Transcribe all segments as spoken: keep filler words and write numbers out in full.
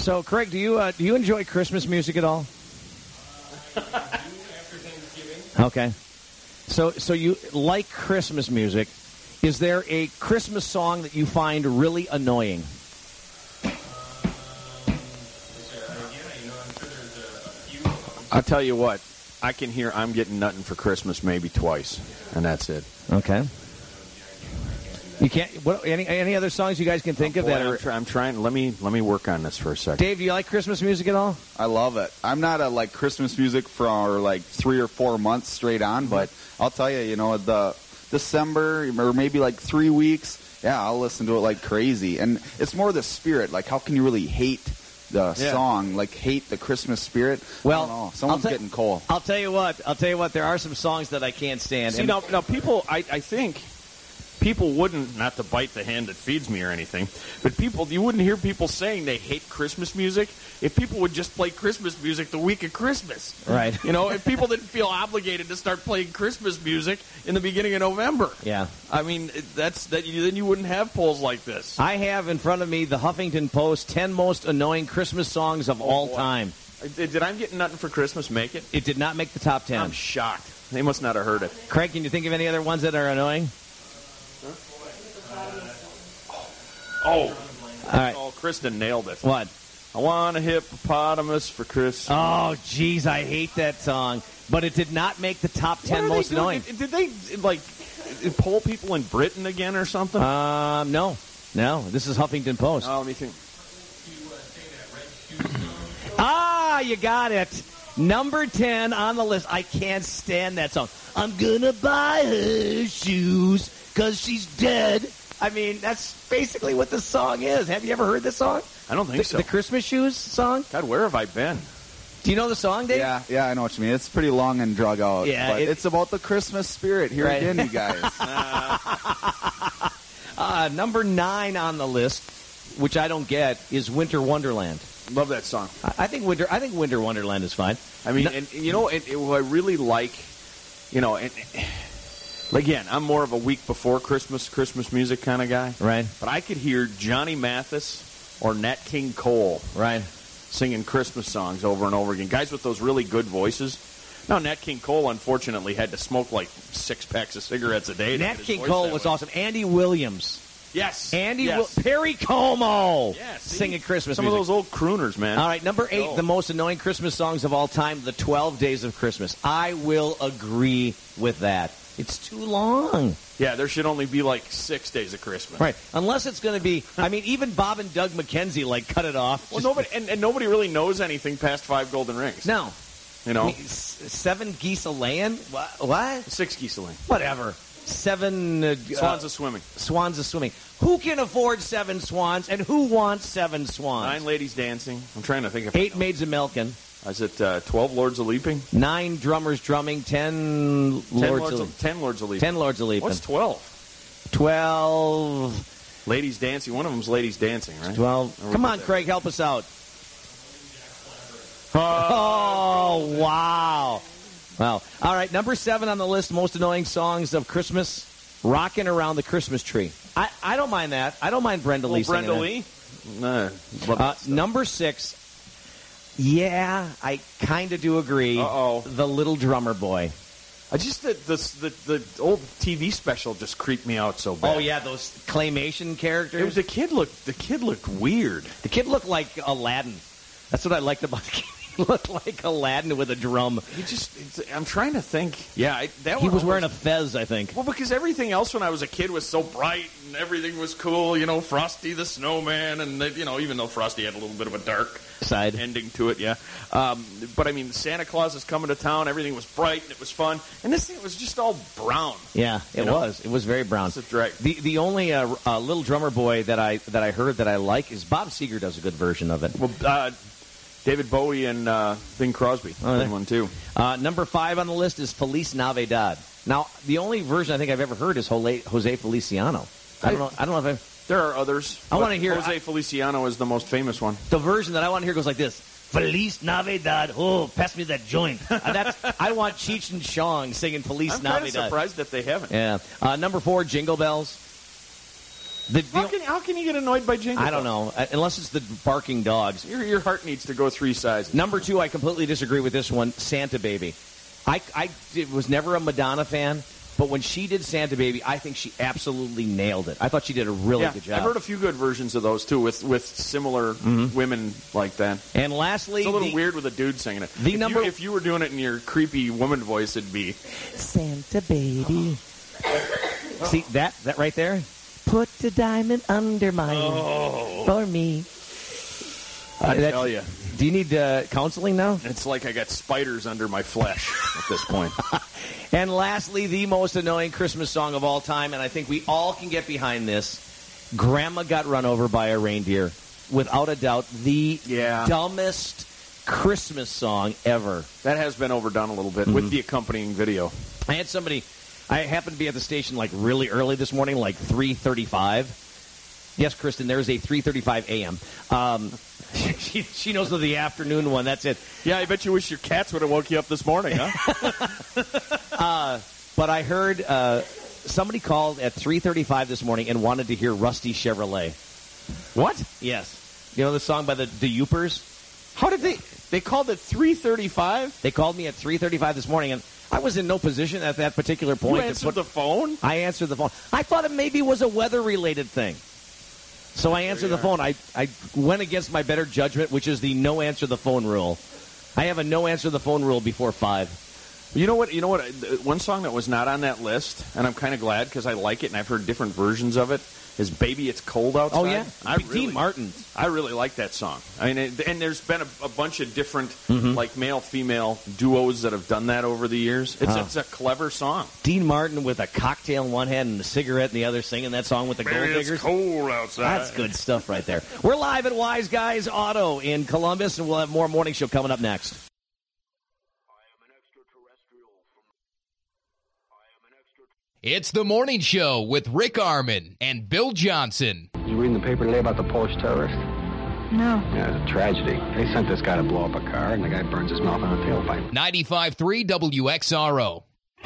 So, Craig, do you uh, do you enjoy Christmas music at all? Uh, I do after Thanksgiving. Okay. So, so you like Christmas music. Is there a Christmas song that you find really annoying? I'll tell you what. I can hear I'm Getting Nuttin' for Christmas maybe twice, and that's it. Okay. You can't. What? Any any other songs you guys can think oh, of boy, that are? I'm, try, I'm trying. Let me let me work on this for a second. Dave, do you like Christmas music at all? I love it. I'm not a like Christmas music for like three or four months straight on, but I'll tell you, you know, the December or maybe like three weeks. Yeah, I'll listen to it like crazy, and it's more the spirit. Like, how can you really hate the Yeah. song? Like, hate the Christmas spirit? Well, I don't know. Someone's I'll ta- getting cold. I'll tell you what. I'll tell you what. There are some songs that I can't stand. See, and- now, now people, I, I think people wouldn't, not to bite the hand that feeds me or anything, but people, you wouldn't hear people saying they hate Christmas music if people would just play Christmas music the week of Christmas. Right. You know, if people didn't feel obligated to start playing Christmas music in the beginning of November. Yeah. I mean, that's that. You, then you wouldn't have polls like this. I have in front of me the Huffington Post ten most annoying Christmas songs of Oh, all boy. time. Did, did I'm Getting Nothing for Christmas make it? It did not make the top ten. I'm shocked. They must not have heard it. Craig, can you think of any other ones that are annoying? Oh. All right. Oh, Kristen nailed it. What? I want a hippopotamus for Christmas. Oh, jeez, I hate that song. But it did not make the top What ten are most they doing? annoying. Did, did they, like, poll people in Britain again or something? Um, no. No, this is Huffington Post. Oh, let me think. Ah, you got it. Number ten on the list. I can't stand that song. I'm gonna buy her shoes because she's dead. I mean, that's basically what the song is. Have you ever heard this song? I don't think The, so. the Christmas Shoes song? God, where have I been? Do you know the song, Dave? Yeah, yeah, I know what you mean. It's pretty long and drug out. Yeah, but it- it's about the Christmas spirit here Right. again, you guys. Uh, number nine on the list, which I don't get, is Winter Wonderland. Love that song. I, I think Winter. I think Winter Wonderland is fine. I mean, No- and you know, it, it, what I really like, you know, and, again, I'm more of a week before Christmas, Christmas music kind of guy. Right. But I could hear Johnny Mathis or Nat King Cole Right. singing Christmas songs over and over again. Guys with those really good voices. Now, Nat King Cole, unfortunately, had to smoke like six packs of cigarettes a day. to Nat get his King voice Cole that was way. awesome. Andy Williams. Yes. Andy yes. Wil- Perry Como Yeah, see? singing Christmas Some music. of those old crooners, man. All right, number eight, Go. the most annoying Christmas songs of all time, the twelve Days of Christmas. I will agree with that. It's too long. Yeah, there should only be like six days of Christmas. Right. Unless it's going to be, I mean, even Bob and Doug McKenzie, like, cut it off. Well, Just- nobody and, and nobody really knows anything past five golden rings. No. You know, I mean, s- seven geese a laying? What? what? six geese a lane. Whatever. Seven uh, Swans uh, are swimming. swans of swimming. Who can afford seven swans, and who wants seven swans? Nine ladies dancing. I'm trying to think of Eight maids a milking. Is it uh, twelve lords a leaping? Nine drummers drumming. Ten Ten lords, lords, a, a, ten lords a leaping. ten lords a leaping. What's twelve? Twelve. Ladies dancing. One of them's ladies dancing, right? Twelve. Or we Come did on, that. Craig, help us out. Oh, wow. Wow. All right, number seven on the list, most annoying songs of Christmas, Rockin' Around the Christmas Tree. I, I don't mind that. I don't mind Brenda Lee Oh, singing Brenda that. Lee. Nah, love Uh, that stuff. number six, yeah, I kind of do agree. Uh-oh. The Little Drummer Boy. I just the, the the the old T V special just creeped me out so bad. Oh, yeah, those claymation characters. It was the kid looked the kid looked weird. the kid looked like Aladdin. That's what I liked about the kid. He looked like Aladdin with a drum. He just it's, I'm trying to think. Yeah, I, that He one was wearing a almost- fez, I think. Well, because everything else when I was a kid was so bright and everything was cool, you know, Frosty the Snowman, and they, you know, even though Frosty had a little bit of a dark Side. ending to it, yeah. Um, but I mean, Santa Claus is coming to town. Everything was bright and it was fun, and this thing was just all brown. Yeah, it You know? was. It was very brown. It's a drag. The the only uh, uh, Little Drummer Boy that I that I heard that I like is Bob Seger does a good version of it. Well, uh, David Bowie and uh, Bing Crosby, Oh, good there. one too. Uh, number five on the list is Feliz Navidad. Now, the only version I think I've ever heard is Jose, Jose Feliciano. I don't know. I don't know if I, There are others. I but wanna hear- Jose I- Feliciano is the most famous one. the version that I want to hear goes like this: Feliz Navidad. Oh, pass me that joint. Uh, that's I want Cheech and Chong singing Feliz I'm kind of Navidad. surprised that they haven't. Yeah. Uh, number four, Jingle Bells. The, the, How can, how can you get annoyed by Jingle I don't Bells? know, uh, unless it's the barking dogs. Your, your heart needs to go three sizes. Number two, I completely disagree with this one, Santa Baby. I, I did- was never a Madonna fan, but when she did Santa Baby, I think she absolutely nailed it. I thought she did a really yeah, good job. I've heard a few good versions of those, too, with, with similar women like that. And lastly, It's a little the, weird with a dude singing it. the if, number- you, if you were doing it in your creepy woman voice, it'd be... Santa Baby. See, that, that right there? Put the diamond under mine for me. I that- tell you. Do you need uh, counseling now? It's like I got spiders under my flesh at this point. And lastly, the most annoying Christmas song of all time, and I think we all can get behind this, Grandma Got Run Over by a Reindeer. Without a doubt, the Yeah. dumbest Christmas song ever. That has been overdone a little bit with the accompanying video. I had somebody, I happened to be at the station like really early this morning, like three thirty-five. Yes, Kristen, there's a three thirty-five a.m. Um, she, she knows of the afternoon one. That's it. Yeah, I bet you wish your cats would have woke you up this morning, huh? uh, but I heard uh, somebody called at three thirty-five this morning and wanted to hear Rusty Chevrolet. What? Yes. You know the song by the, the Youpers? How did they... They called it three thirty-five? They called me at three thirty-five this morning, and I was in no position at that particular point. You to answered put, the phone? I answered the phone. I thought it maybe was a weather-related thing. So I answered the phone. I, I went against my better judgment, which is the no answer the phone rule. I have a no answer the phone rule before five. You know what? You know what? One song that was not on that list, and I'm kind of glad because I like it, and I've heard different versions of it, is "Baby It's Cold Outside." Oh, yeah? I Dean really, Martin. I really like that song. I mean, it, and there's been a, a bunch of different like male-female duos that have done that over the years. It's, Oh. it's a clever song. Dean Martin with a cocktail in one hand and a cigarette in the other, singing that song with the gold diggers. cold outside. That's good stuff right there. We're live at Wise Guys Auto in Columbus, and we'll have more morning show coming up next. It's the morning show with Rick Arman and Bill Johnson. Did you read in the paper today about the Polish terrorist? No. Yeah, it's a tragedy. They sent this guy to blow up a car, and the guy burns his mouth on a tailpipe. ninety-five point three W X R O.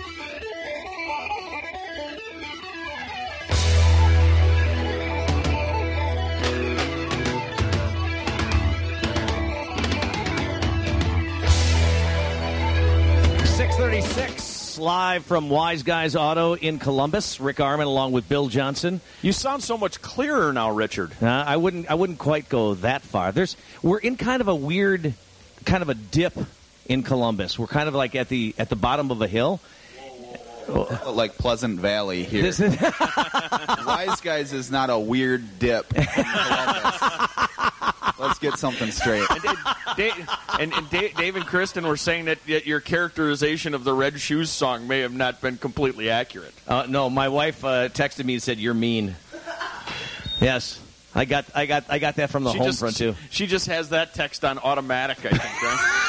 six thirty-six, live from Wise Guys Auto in Columbus. Rick Arman along with Bill Johnson. You sound so much clearer now, Richard. Uh, I wouldn't I wouldn't quite go that far. There's we're in kind of a weird kind of a dip in Columbus. We're kind of like at the at the bottom of a hill. Like Pleasant Valley here. This is Wise Guys is not a weird dip in Columbus. Let's get something straight. Dave, and, and Dave, Dave and Kristen were saying that y- your characterization of the Red Shoes song may have not been completely accurate. uh, no, my wife uh, texted me and said you're mean. Yes. I got I got I got that from the She home just, front too. She just has that text on automatic, I think, right?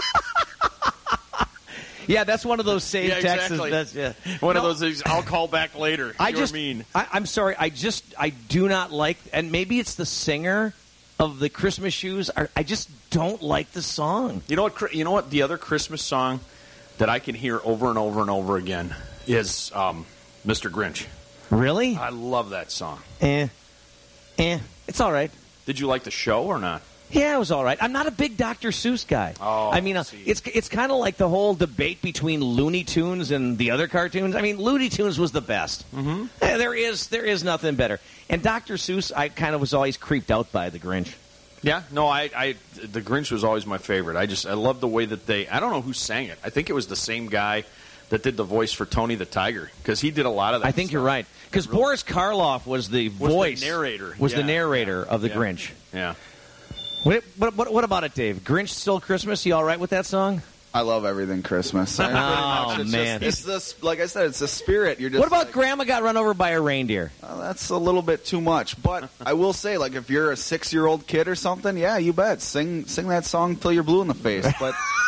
Yeah, that's one of those saved Yeah, texts. exactly. That's yeah. One of No, those things, I'll call back later. I You're just mean. I, I'm sorry. I just I do not like, and maybe it's the singer of the Christmas Shoes. I, I just don't like the song. You know what? Chri- You know what? The other Christmas song that I can hear over and over and over again is um, Mister Grinch. Really? I love that song. Eh, eh. It's all right. Did you like the show or not? Yeah, it was all right. I'm not a big Doctor Seuss guy. Oh, I mean, uh, see. it's it's kind of like the whole debate between Looney Tunes and the other cartoons. I mean, Looney Tunes was the best. Mm-hmm. There is there is nothing better. And Doctor Seuss, I kind of was always creeped out by the Grinch. Yeah, no, I, I, the Grinch was always my favorite. I just, I love the way that they, I don't know who sang it. I think it was the same guy that did the voice for Tony the Tiger, because he did a lot of that I think stuff. you're right. Because Boris Karloff was the Was the voice, narrator. was the Yeah. narrator of the Yeah. Grinch. Yeah. What, what, what, what about it, Dave? Grinch Still Christmas? You all right with that song? I love everything Christmas. I mean, Oh, pretty much, it's man. Just, it's this, like I said, it's the spirit. You're just What about like, Grandma Got Run Over by a Reindeer? oh, that's a little bit too much. But I will say, like, if you're a six-year-old kid or something, yeah, you bet. Sing sing that song till you're blue in the face. But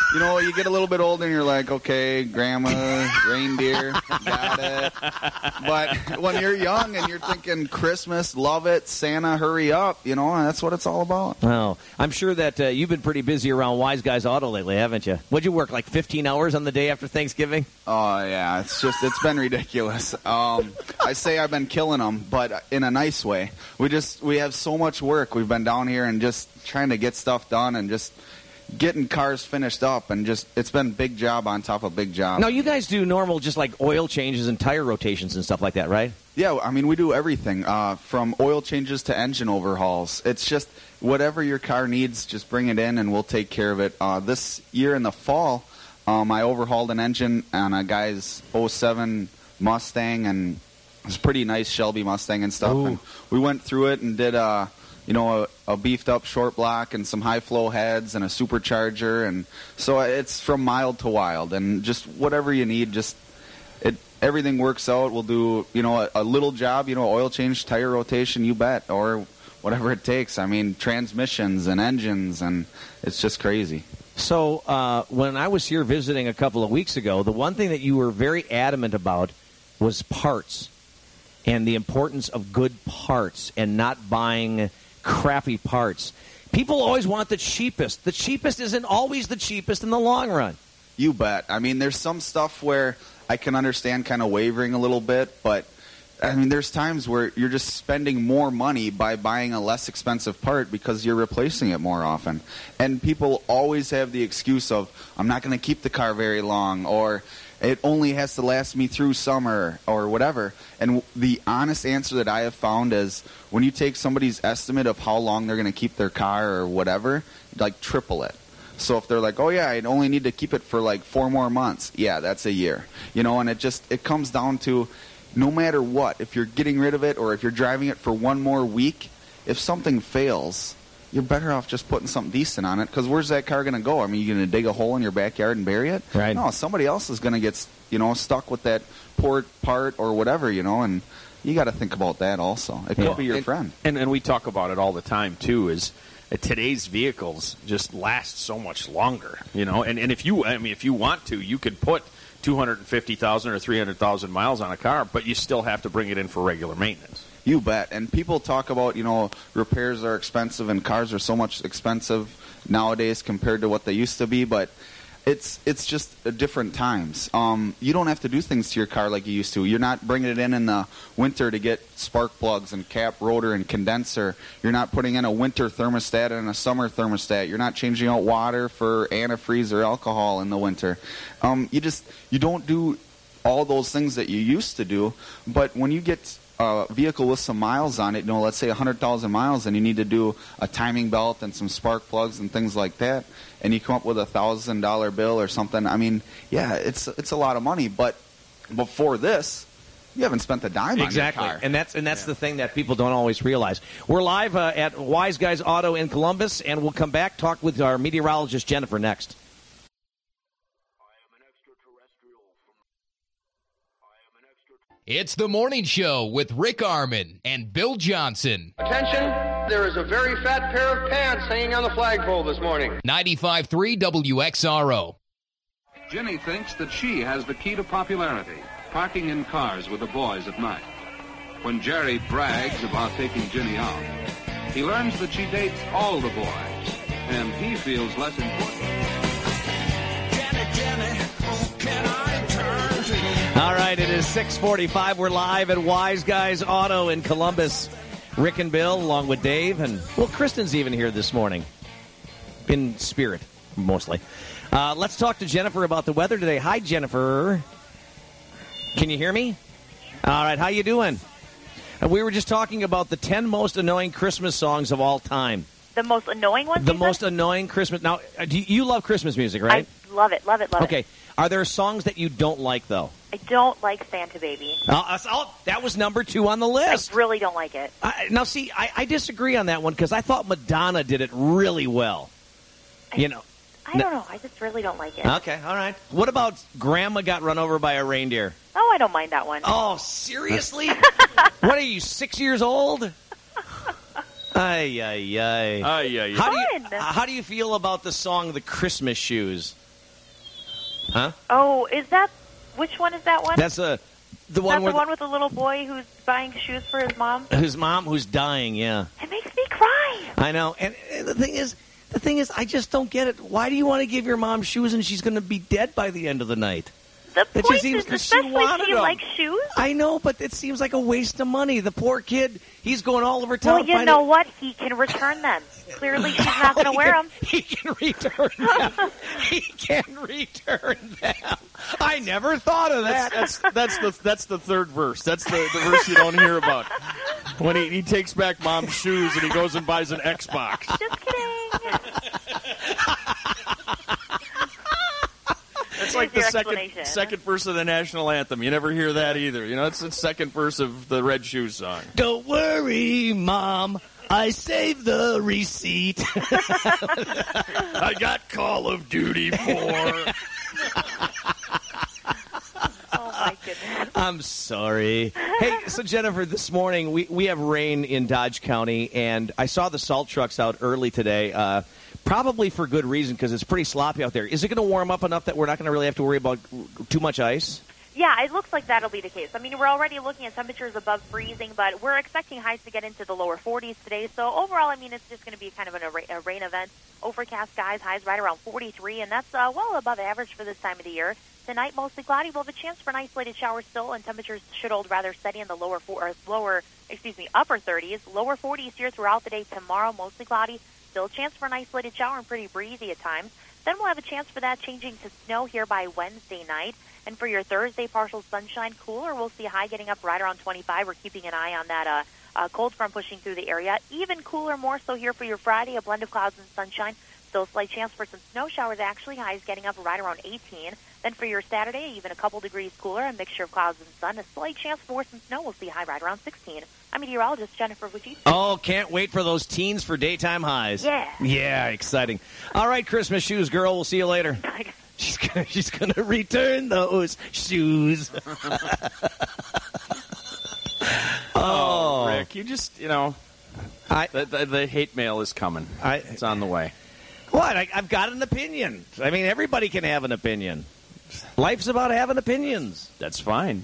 you know, you get a little bit older and you're like, okay, grandma, reindeer, got it. But when you're young and you're thinking Christmas, love it, Santa, hurry up, you know, and that's what it's all about. Oh, I'm sure that uh, you've been pretty busy around Wise Guys Auto lately, haven't you? What'd you work, like fifteen hours on the day after Thanksgiving? Oh, yeah, it's just, it's been ridiculous. Um, I say I've been killing them, but in a nice way. We just, we have so much work. We've been down here and just trying to get stuff done and just getting cars finished up, and just it's been big job on top of big job. Now, you guys do normal just like oil changes and tire rotations and stuff like that, right? Yeah, I mean, we do everything uh, from oil changes to engine overhauls. It's just whatever your car needs, just bring it in and we'll take care of it. Uh, this year in the fall, um, I overhauled an engine on a guy's oh seven Mustang, and it was a pretty nice Shelby Mustang and stuff. Ooh. And we went through it and did uh, you know, a, a beefed-up short block and some high-flow heads and a supercharger. And so it's from mild to wild. And just whatever you need, just it everything works out. We'll do, you know, a, a little job, you know, oil change, tire rotation, you bet, or whatever it takes. I mean, transmissions and engines, and it's just crazy. So uh, when I was here visiting a couple of weeks ago, the one thing that you were very adamant about was parts and the importance of good parts and not buying crappy parts. People always want the cheapest. The cheapest isn't always the cheapest in the long run. You bet. I mean, there's some stuff where I can understand kind of wavering a little bit, but I mean, there's times where you're just spending more money by buying a less expensive part because you're replacing it more often. And people always have the excuse of, I'm not going to keep the car very long, or it only has to last me through summer, or whatever. And the honest answer that I have found is when you take somebody's estimate of how long they're going to keep their car or whatever, like triple it. So if they're like, oh, yeah, I'd only need to keep it for like four more months, yeah, that's a year. You know, and it just it comes down to no matter what, if you're getting rid of it or if you're driving it for one more week, if something fails, you're better off just putting something decent on it, because where's that car going to go? I mean, you're going to dig a hole in your backyard and bury it? Right. No, somebody else is going to get, you know, stuck with that poor part or whatever, you know, and you got to think about that also. It could Yeah. be your and, friend. And, and we talk about it all the time, too, is that today's vehicles just last so much longer, you know, and, and if you, I mean, if you want to, you could put two hundred fifty thousand or three hundred thousand miles on a car, but you still have to bring it in for regular maintenance. You bet. And people talk about, you know, repairs are expensive and cars are so much expensive nowadays compared to what they used to be, but it's it's just uh, different times. Um, you don't have to do things to your car like you used to. You're not bringing it in in the winter to get spark plugs and cap, rotor, and condenser. You're not putting in a winter thermostat and a summer thermostat. You're not changing out water for antifreeze or alcohol in the winter. Um, you just you don't do all those things that you used to do, but when you get a vehicle with some miles on it, you know, let's say one hundred thousand miles, and you need to do a timing belt and some spark plugs and things like that, and you come up with a one thousand dollars bill or something, I mean, yeah, it's it's a lot of money, but before this, you haven't spent a dime Exactly, on your car. and that's and that's the thing that people don't always realize. We're live uh, at Wise Guys Auto in Columbus, and we'll come back, talk with our meteorologist, Jennifer, next. It's the morning show with Rick Arman and Bill Johnson. Attention, there is a very fat pair of pants hanging on the flagpole this morning. ninety-five point three W X R O. Ginny thinks that she has the key to popularity, parking in cars with the boys at night. When Jerry brags about taking Ginny out, he learns that she dates all the boys, and he feels less important. Jenny, Jenny, who can I turn to? All right, it is six forty-five. We're live at Wise Guys Auto in Columbus. Rick and Bill, along with Dave, and, well, Kristen's even here this morning. In spirit, mostly. Uh, let's talk to Jennifer about the weather today. Hi, Jennifer. Can you hear me? All right, how you doing? Uh, we were just talking about the ten most annoying Christmas songs of all time. The most annoying ones? The most annoying Christmas... Now, uh, do you, you love Christmas music, right? I love it, love it, love okay. it. Okay. Are there songs that you don't like, though? I don't like Santa Baby. Uh, oh, that was number two on the list. I really don't like it. Uh, now, see, I, I disagree on that one because I thought Madonna did it really well. I, you know. I don't know. I just really don't like it. Okay, all right. What about Grandma Got Run Over by a Reindeer? Oh, I don't mind that one. Oh, seriously? What are you, six years old? Ay, ay, ay. Ay, ay, ay. How do you, how do you feel about the song The Christmas Shoes? Huh? Oh, is that which one is that one? That's a the is one that where the one with the little boy who's buying shoes for his mom. his mom who's dying. Yeah, It makes me cry. I know. And, and the thing is, the thing is, I just don't get it. Why do you want to give your mom shoes and she's going to be dead by the end of the night? The It point just seems is, that she especially wanted if she them. likes shoes. I know, but it seems like a waste of money. The poor kid, he's going all over town. Well, you finding- know what? He can return them. Clearly, she's not going to wear them. He can return them. He can return them. I never thought of that. That's that's the that's the third verse. That's the, the verse you don't hear about. When he, he takes back mom's shoes and he goes and buys an Xbox. Just kidding. It's like the Here's your second explanation. second verse of the national anthem. You never hear that either. You know, it's the second verse of the Red Shoes song. Don't worry, Mom. I saved the receipt. I got Call of Duty four. Oh, my goodness. I'm sorry. Hey, so Jennifer, this morning we, we have rain in Dodge County, and I saw the salt trucks out early today, uh, probably for good reason because it's pretty sloppy out there. Is it going to warm up enough that we're not going to really have to worry about too much ice? Yeah, it looks like that'll be the case. I mean, we're already looking at temperatures above freezing, but we're expecting highs to get into the lower forties today. So overall, I mean, it's just going to be kind of an, a, a rain event. Overcast skies, highs right around forty-three, and that's uh, well above average for this time of the year. Tonight, mostly cloudy. We'll have a chance for an isolated shower still, and temperatures should hold rather steady in the lower four, or lower, excuse me, upper thirties, lower forties here throughout the day. Tomorrow, mostly cloudy. Still a chance for an isolated shower and pretty breezy at times. Then we'll have a chance for that changing to snow here by Wednesday night. And for your Thursday, partial sunshine, cooler. We'll see a high getting up right around twenty-five. We're keeping an eye on that uh, uh, cold front pushing through the area. Even cooler, more so here for your Friday, a blend of clouds and sunshine. Still a slight chance for some snow showers, actually. Highs getting up right around eighteen. Then for your Saturday, even a couple degrees cooler, a mixture of clouds and sun. A slight chance for some snow. We'll see a high right around sixteen. I'm meteorologist Jennifer Vucci. Oh, can't wait for those teens for daytime highs. Yeah. Yeah, exciting. All right, Christmas shoes, girl. We'll see you later. She's gonna, she's going to return those shoes. Oh, Rick, you just, you know, I, the, the, the hate mail is coming. I, it's on the way. What? I, I've got an opinion. I mean, everybody can have an opinion. Life's about having opinions. That's fine.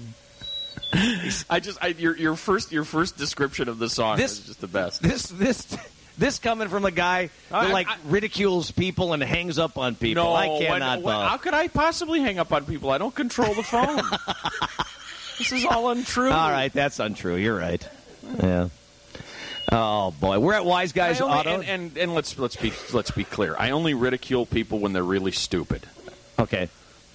I just, I, your your first your first description of the song This- is just the best. This this this coming from a guy that I- like I- ridicules people and hangs up on people. No, I when- cannot. when- uh, how could I possibly hang up on people? I don't control the phone. This is all untrue. All right, that's untrue. You're right. Yeah. Oh boy, we're at Wise Guys I only- Auto. and, and and let's let's be let's be clear. I only ridicule people when they're really stupid. Okay.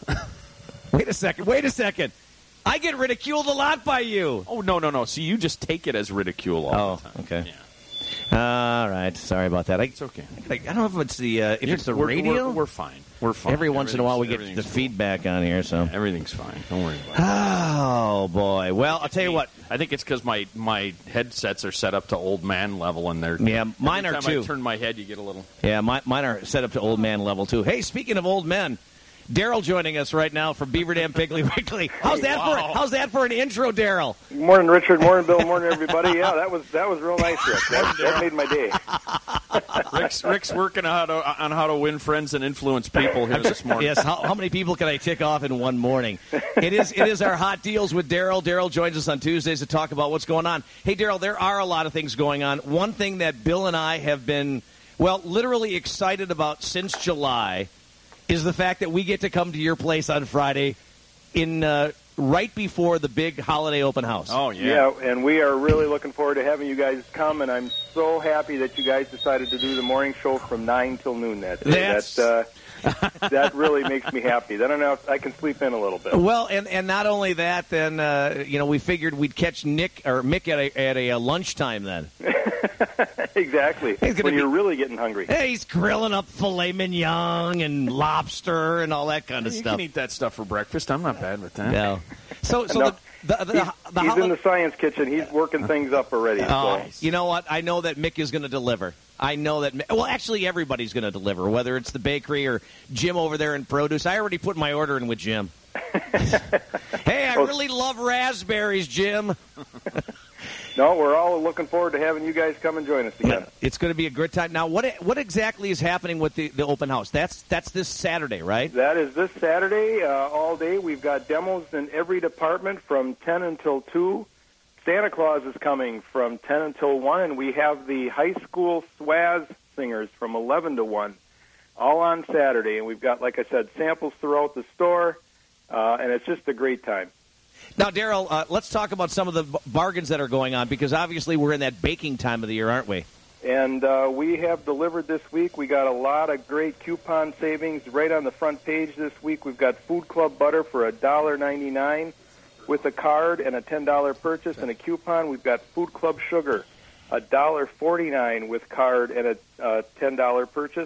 Wait a second. Wait a second. I get ridiculed a lot by you. Oh no no no! See, you just take it as ridicule all Oh, the time. okay. Yeah. All right. Sorry about that. I, It's okay. I don't know if it's the uh, if it's the We're- radio. We're, we're fine. We're fine. Every once in a while we get Everything's- the everything's feedback on here. So. cool. Everything's fine. Don't worry about it. Oh boy. Well, I'll tell you what. I think it's because my, my headsets are set up to old man level, and they're Yeah, mine every are time too. I turn my head, you get a little. Yeah, my, mine are set up to old man level too. Hey, speaking of old men, Daryl joining us right now from Beaver Dam Piggly Wiggly. How's that Wow. for? How's that for an intro, Daryl? Good morning, Richard. Morning, Bill. Morning, everybody. Yeah, that was that was real nice, Rick. That, that made my day. Rick's, Rick's working on how to on how to win friends and influence people here this morning. Yes. How, how many people can I tick off in one morning? It is it is our hot deals with Daryl. Daryl joins us on Tuesdays to talk about what's going on. Hey, Daryl, there are a lot of things going on. One thing that Bill and I have been, well, literally excited about since July is the fact that we get to come to your place on Friday in uh, right before the big holiday open house. Oh yeah. Yeah, and we are really looking forward to having you guys come. And I'm so happy that you guys decided to do the morning show from nine till noon that day. That's- That uh, that really makes me happy. Then I know I can sleep in a little bit. Well, and, and not only that, then uh, you know we figured we'd catch Nick or Mick at a at a uh, lunchtime then. Exactly. He's gonna When be- you're really getting hungry. Hey, he's grilling up filet mignon and lobster and all that kind of You stuff. can eat that stuff for breakfast. I'm not bad with that. No. So, so No. the the, the, He's, the he's holi- in the science kitchen. He's working things up already. Oh, so. you know what? I know that Mick is going to deliver. I know that. Well, actually, everybody's going to deliver, whether it's the bakery or Jim over there in produce. I already put my order in with Jim. Hey, I really love raspberries, Jim. No, we're all looking forward to having you guys come and join us again. It's going to be a good time. Now, what what exactly is happening with the, the open house? That's that's this Saturday, right? That is this Saturday, uh, all day. We've got demos in every department from ten until two. Santa Claus is coming from ten until one, and we have the high school swaz singers from eleven to one, all on Saturday. And we've got, like I said, samples throughout the store, uh, and it's just a great time. Now, Daryl, uh, let's talk about some of the b- bargains that are going on, because obviously we're in that baking time of the year, aren't we? And uh, we have delivered this week. We got a lot of great coupon savings right on the front page this week. We've got Food Club butter for one dollar ninety-nine with a card and a ten dollars purchase and a coupon. We've got Food Club sugar, one dollar forty-nine with card and a uh, ten dollars purchase.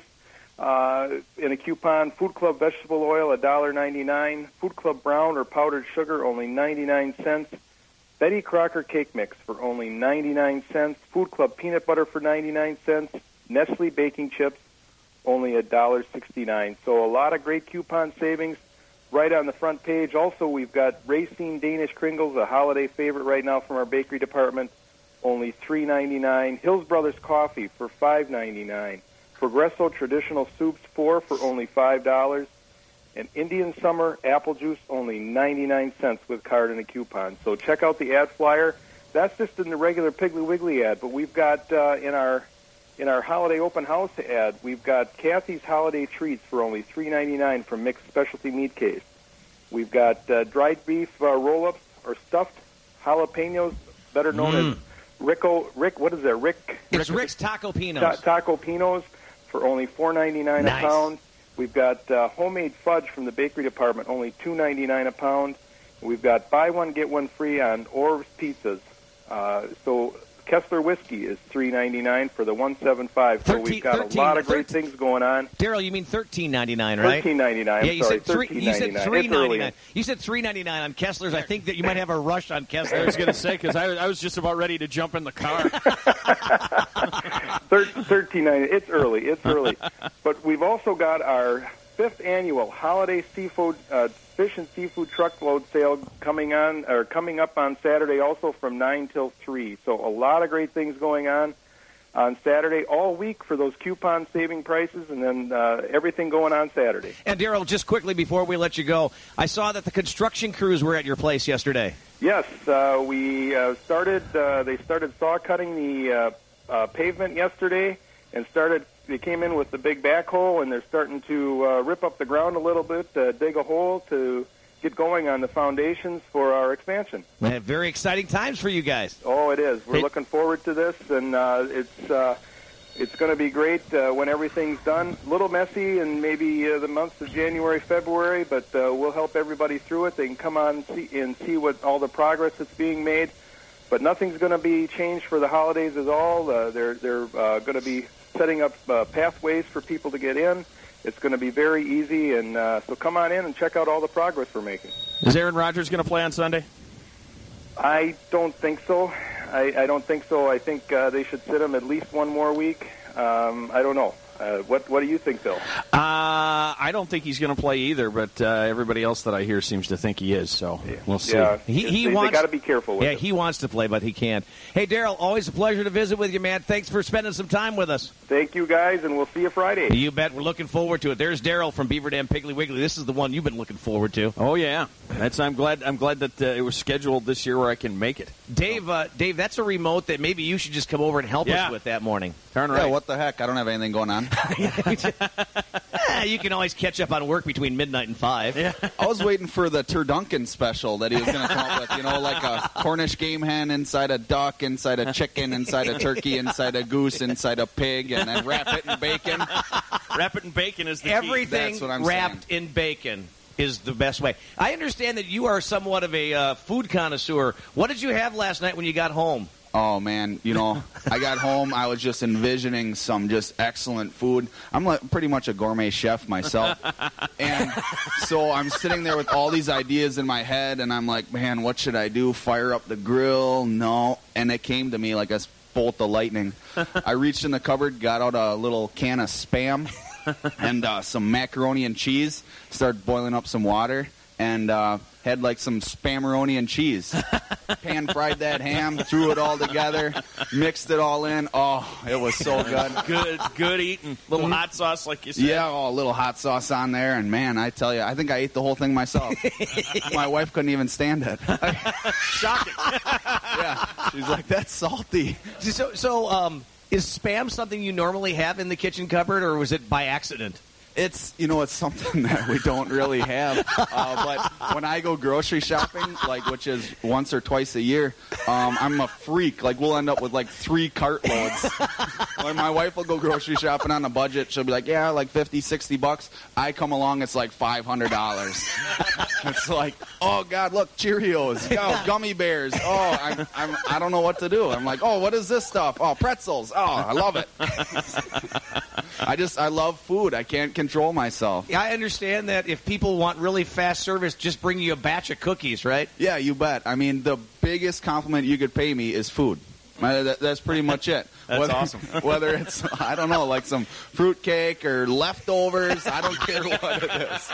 Uh, in a coupon, Food Club vegetable oil, one dollar ninety-nine. Food Club brown or powdered sugar, only ninety-nine cents. Betty Crocker cake mix for only ninety-nine cents. Food Club peanut butter for ninety-nine cents. Nestle baking chips, only one dollar sixty-nine. So a lot of great coupon savings right on the front page. Also, we've got Racine Danish Kringles, a holiday favorite right now from our bakery department, only three ninety-nine. Hills Brothers coffee for five ninety-nine. Progresso traditional soups, four for only five dollars. And Indian Summer apple juice, only ninety-nine cents with card and a coupon. So check out the ad flyer. That's just in the regular Piggly Wiggly ad, but we've got uh, in our in our holiday open house ad, we've got Kathy's Holiday Treats for only three ninety-nine from Mixed Specialty Meat Case. We've got uh, dried beef uh, roll-ups or stuffed jalapenos, better known Mm. as Rico, Rick, what is that, Rick? It's Rick's Taco Pinos. Ta- Taco Pinos for only four ninety-nine Nice. a pound. We've got uh, homemade fudge from the bakery department, only two ninety-nine a pound. We've got buy one, get one free on Orv's Pizzas. Uh, so Kessler Whiskey is three ninety-nine for the one seventy-five. So we've got a lot of great things going on. Daryl, you mean thirteen ninety-nine, right? thirteen ninety-nine. Yeah, I'm you sorry, said three. You said thirteen three ninety-nine. It's early. ninety-nine. You said three ninety-nine on Kessler's. I think that you might have a rush on Kessler's. I was going to say, because I, I was just about ready to jump in the car. thirteen ninety. It's early. It's early. But we've also got our fifth annual holiday seafood uh, fish and seafood truckload sale coming on or coming up on Saturday, also from nine till three. So a lot of great things going on on Saturday all week for those coupon saving prices, and then uh, everything going on Saturday. And Daryl, just quickly before we let you go, I saw that the construction crews were at your place yesterday. Yes, uh, we uh, started. Uh, they started saw cutting the uh, uh, pavement yesterday, and started. They came in with the big backhoe, and they're starting to uh, rip up the ground a little bit, uh, dig a hole to get going on the foundations for our expansion. Man, very exciting times for you guys. Oh, it is. We're Hey. looking forward to this, and uh, it's uh, it's going to be great uh, when everything's done. A little messy in maybe uh, the months of January, February, but uh, we'll help everybody through it. They can come on see, and see what all the progress that's being made. But nothing's going to be changed for the holidays at all. Uh, they're they're uh, going to be setting up uh, pathways for people to get in. It's going to be very easy, and uh, so come on in and check out all the progress we're making. Is Aaron Rodgers going to play on Sunday? I don't think so. I, I don't think so. I think uh, they should sit him at least one more week. Um, I don't know. Uh, what What do you think, Bill? Uh, I don't think he's going to play either, but uh, everybody else that I hear seems to think he is, so we'll see. Yeah, He, he they, wants. got to be careful with yeah, it. he wants to play, but he can't. Hey, Daryl, always a pleasure to visit with you, man. Thanks for spending some time with us. Thank you, guys, and we'll see you Friday. You bet. We're looking forward to it. There's Daryl from Beaver Dam Piggly Wiggly. This is the one you've been looking forward to. Oh yeah, that's. I'm glad. I'm glad that uh, it was scheduled this year where I can make it. Dave, uh, Dave, that's a remote that maybe you should just come over and help Yeah. us with that morning. Turn Yeah, right. what the heck? I don't have anything going on. Ah, you can always catch up on work between midnight and five. Yeah. I was waiting for the Turduncan special that he was going to come up with. You know, like a Cornish game hen inside a duck, inside a chicken, inside a turkey, inside a goose, inside a pig, and then wrap it in bacon. Wrap it in bacon is the key. Everything That's what I'm wrapped in bacon is the best way. I understand that you are somewhat of a uh, food connoisseur. What did you have last night when you got home? Oh, man, you know, I got home, I was just envisioning some just excellent food. I'm like pretty much a gourmet chef myself. And so I'm sitting there with all these ideas in my head, and I'm like, man, what should I do? Fire up the grill? No. And it came to me like a bolt of lightning. I reached in the cupboard, got out a little can of Spam and uh, some macaroni and cheese, started boiling up some water. and uh, had like some Spammeroni and cheese. Pan fried that ham, threw it all together, mixed it all in. Oh, it was so good. Good, good eating. Little hot sauce, like you said. Yeah, oh, a little hot sauce on there, and man, I tell you, I think I ate the whole thing myself. My wife couldn't even stand it. Shocking. Yeah, she's like, that's salty. So, so um, is Spam something you normally have in the kitchen cupboard, or was it by accident? It's, you know, it's something that we don't really have. Uh, but when I go grocery shopping, like, which is once or twice a year, um, I'm a freak. Like, we'll end up with, like, three cartloads. Like, my wife will go grocery shopping on a budget. She'll be like, yeah, like fifty, sixty bucks. I come along, it's like five hundred dollars. It's like, oh, God, look, Cheerios. Oh, gummy bears. Oh, I'm, I'm, I don't know what to do. I'm like, oh, what is this stuff? Oh, pretzels. Oh, I love it. I just, I love food. I can't control myself. I understand that if people want really fast service, just bring you a batch of cookies, right? Yeah, you bet. I mean, the biggest compliment you could pay me is food. Uh, that, that's pretty much it. That's whether, awesome. Whether it's, I don't know, like some fruitcake or leftovers, I don't care what it is.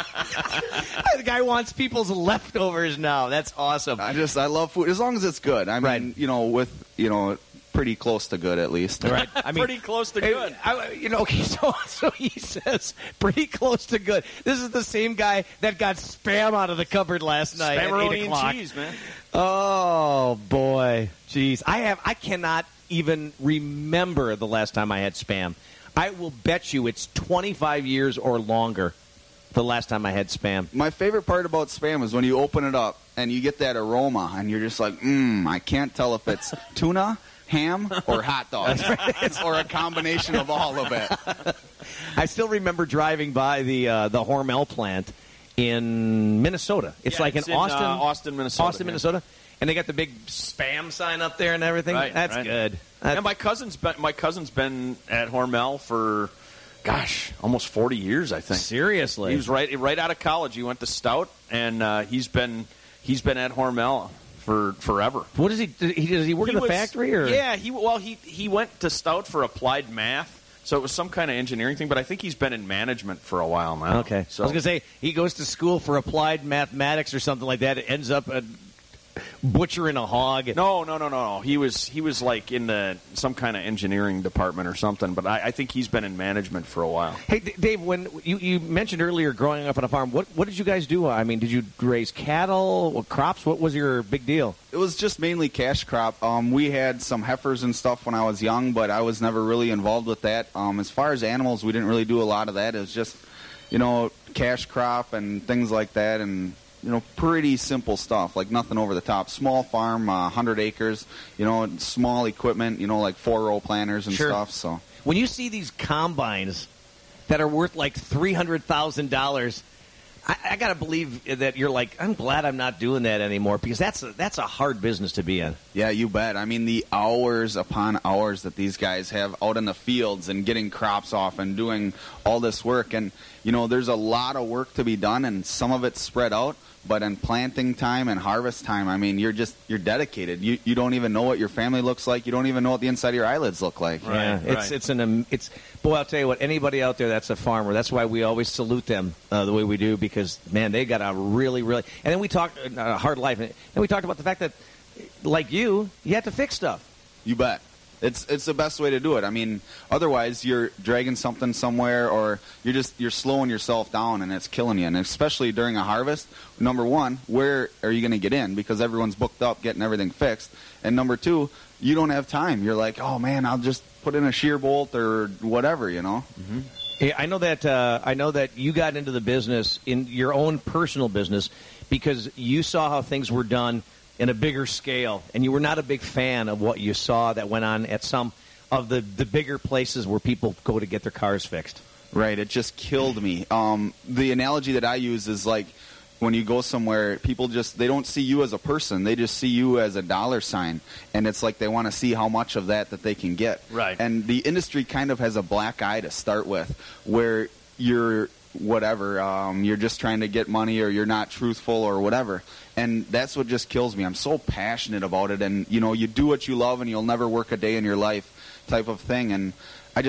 The guy wants people's leftovers now. That's awesome. I just, I love food as long as it's good. I mean, Right. you know, with, you know, pretty close to good at least. Right. I mean, Pretty close to good. I, you know, okay, so so he says pretty close to good. This is the same guy that got Spam out of the cupboard last night at Spammeroni eight o'clock. and cheese, man. Oh boy, jeez, I have I cannot even remember the last time I had Spam. I will bet you it's twenty-five years or longer. The last time I had Spam. My favorite part about Spam is when you open it up and you get that aroma and you're just like, mmm, I can't tell if it's tuna, ham, or hot dogs. Or a combination of all of it. I still remember driving by the uh, the Hormel plant in Minnesota. It's Yeah, like it's in in, uh, Austin, Austin, Minnesota, Austin, yeah. Minnesota, and they got the big Spam sign up there and everything. Right, That's right. good. That's, And my cousin's been my cousin's been at Hormel for, gosh, almost forty years, I think. Seriously, He was right right out of college. He went to Stout, and uh, he's been he's been at Hormel for forever. What does he? Does he, does he work He in the was- factory or? Yeah, he well he he went to Stout for applied math, so it was some kind of engineering thing. But I think he's been in management for a while now. Okay. so I was gonna say he goes to school for applied mathematics or something like that. It ends up uh, butchering a hog. no, no, no, no, no. He was he was like in the some kind of engineering department or something. But I, I think he's been in management for a while. Hey, D- Dave, when you, you mentioned earlier growing up on a farm, what what did you guys do? I mean, did you raise cattle, what, crops? What was your big deal? It was just mainly cash crop. Um, we had some heifers and stuff when I was young, but I was never really involved with that. Um, as far as animals, we didn't really do a lot of that. It was just, you know, cash crop and things like that, and you know, pretty simple stuff, like nothing over the top. Small farm, uh, one hundred acres, you know, small equipment, you know, like four-row planters and Sure. stuff. So When you see these combines that are worth like three hundred thousand dollars, I, I got to believe that you're like, I'm glad I'm not doing that anymore because that's a, that's a hard business to be in. yeah, you bet. I mean, the hours upon hours that these guys have out in the fields and getting crops off and doing all this work. And, you know, there's a lot of work to be done, and some of it's spread out. But in planting time and harvest time, I mean, you're just, you're dedicated. You you don't even know what your family looks like. You don't even know what the inside of your eyelids look like. Yeah, it's right. it's an um, it's boy. I'll tell you what. Anybody out there that's a farmer, that's why we always salute them uh, the way we do because man, they got a really really. And then we talked uh, a hard life, and we talked about the fact that, like you, you have to fix stuff. You bet. It's it's the best way to do it. I mean, otherwise you're dragging something somewhere, or you're just you're slowing yourself down, and it's killing you. And especially during a harvest, number one, where are you going to get in? Because everyone's booked up getting everything fixed. And number two, you don't have time. You're like, oh man, I'll just put in a shear bolt or whatever, you know. Mm-hmm. Yeah, I know that. Uh, I know that you got into the business in your own personal business because you saw how things were done in a bigger scale, and you were not a big fan of what you saw that went on at some of the, the bigger places where people go to get their cars fixed. Right, it just killed me. Um, the analogy that I use is like when you go somewhere, people just, they don't see you as a person. They just see you as a dollar sign. And it's like they want to see how much of that that they can get. Right. And the industry kind of has a black eye to start with, where you're whatever, um, you're just trying to get money or you're not truthful or whatever. And that's what just kills me. I'm so passionate about it. And, you know, you do what you love and you'll never work a day in your life type of thing. And I just,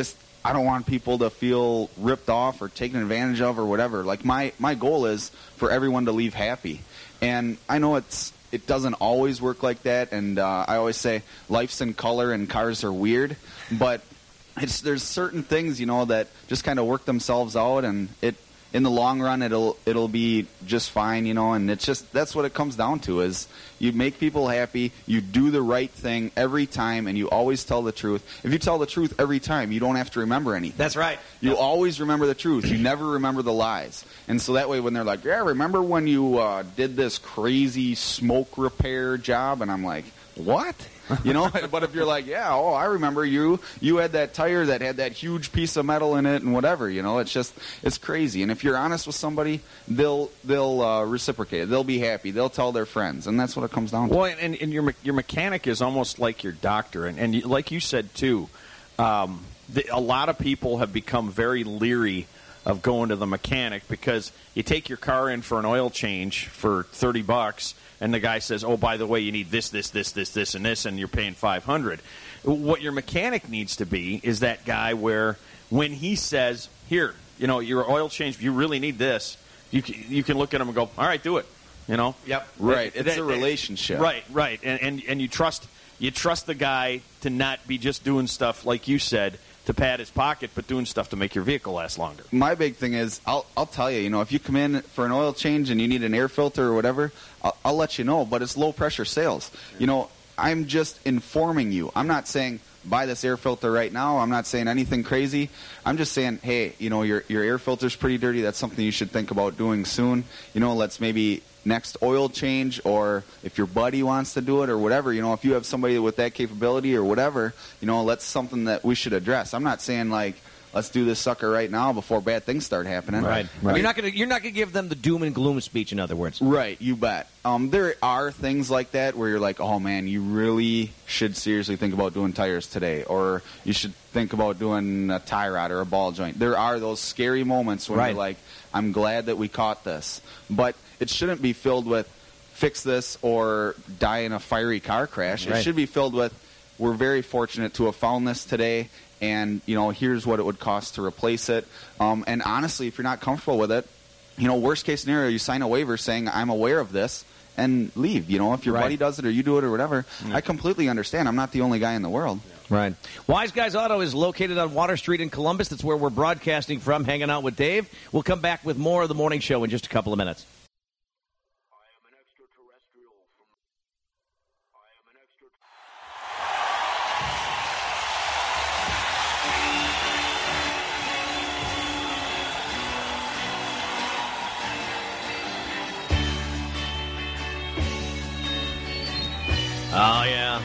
I don't want people to feel ripped off or taken advantage of or whatever. Like my, my goal is for everyone to leave happy. And I know it's it doesn't always work like that. And uh, I always say life's in color and cars are weird. But it's there's certain things, you know, that just kind of work themselves out. And it in the long run, it'll it'll be just fine, you know. And it's just that's what it comes down to is you make people happy, you do the right thing every time, and you always tell the truth. If you tell the truth every time, you don't have to remember anything. That's right. You yep. always remember the truth. You never remember the lies. And so that way when they're like, yeah, remember when you uh, did this crazy smoke repair job? And I'm like, what? You know, but if you're like, yeah, oh, I remember you. You had that tire that had that huge piece of metal in it and whatever. You know, it's just it's crazy. And if you're honest with somebody, they'll they'll uh, reciprocate. They'll be happy. They'll tell their friends, and that's what it comes down to. Well, and, and your me- your mechanic is almost like your doctor, and, and you, like you said too, um, the, a lot of people have become very leery of going to the mechanic because you take your car in for an oil change for thirty bucks. And the guy says, oh, by the way, you need this, this, this, this, this, and this, and you're paying five hundred dollars. What your mechanic needs to be is that guy where when he says, here, you know, your oil change, you really need this, you can, you can look at him and go, all right, do it. You know? Yep. Right. That, it's that, a relationship. Right, right. And, and and you trust you trust the guy to not be just doing stuff, like you said, to pad his pocket, but doing stuff to make your vehicle last longer. My big thing is, I'll I'll tell you, you know, if you come in for an oil change and you need an air filter or whatever, I'll, I'll let you know, but it's low-pressure sales. You know, I'm just informing you. I'm not saying buy this air filter right now. I'm not saying anything crazy. I'm just saying, hey, you know, your your air filter's pretty dirty. That's something you should think about doing soon. You know, let's maybe next oil change, or if your buddy wants to do it or whatever, you know, if you have somebody with that capability or whatever, you know, that's something that we should address. I'm not saying like, let's do this sucker right now before bad things start happening. Right. right. You're not going to you're not going to give them the doom and gloom speech, in other words. Right, you bet. Um, there are things like that where you're like, oh man, you really should seriously think about doing tires today, or you should think about doing a tie rod or a ball joint. There are those scary moments when right. you're like, I'm glad that we caught this. But it shouldn't be filled with fix this or die in a fiery car crash. Right. It should be filled with, we're very fortunate to have found this today, and, you know, here's what it would cost to replace it. Um, and honestly, if you're not comfortable with it, you know, worst case scenario, you sign a waiver saying, I'm aware of this, and leave. You know, if your right. buddy does it or you do it or whatever, yeah. I completely understand. I'm not the only guy in the world. Right. Wise Guys Auto is located on Water Street in Columbus. That's where we're broadcasting from, hanging out with Dave. We'll come back with more of the morning show in just a couple of minutes. Oh, yeah.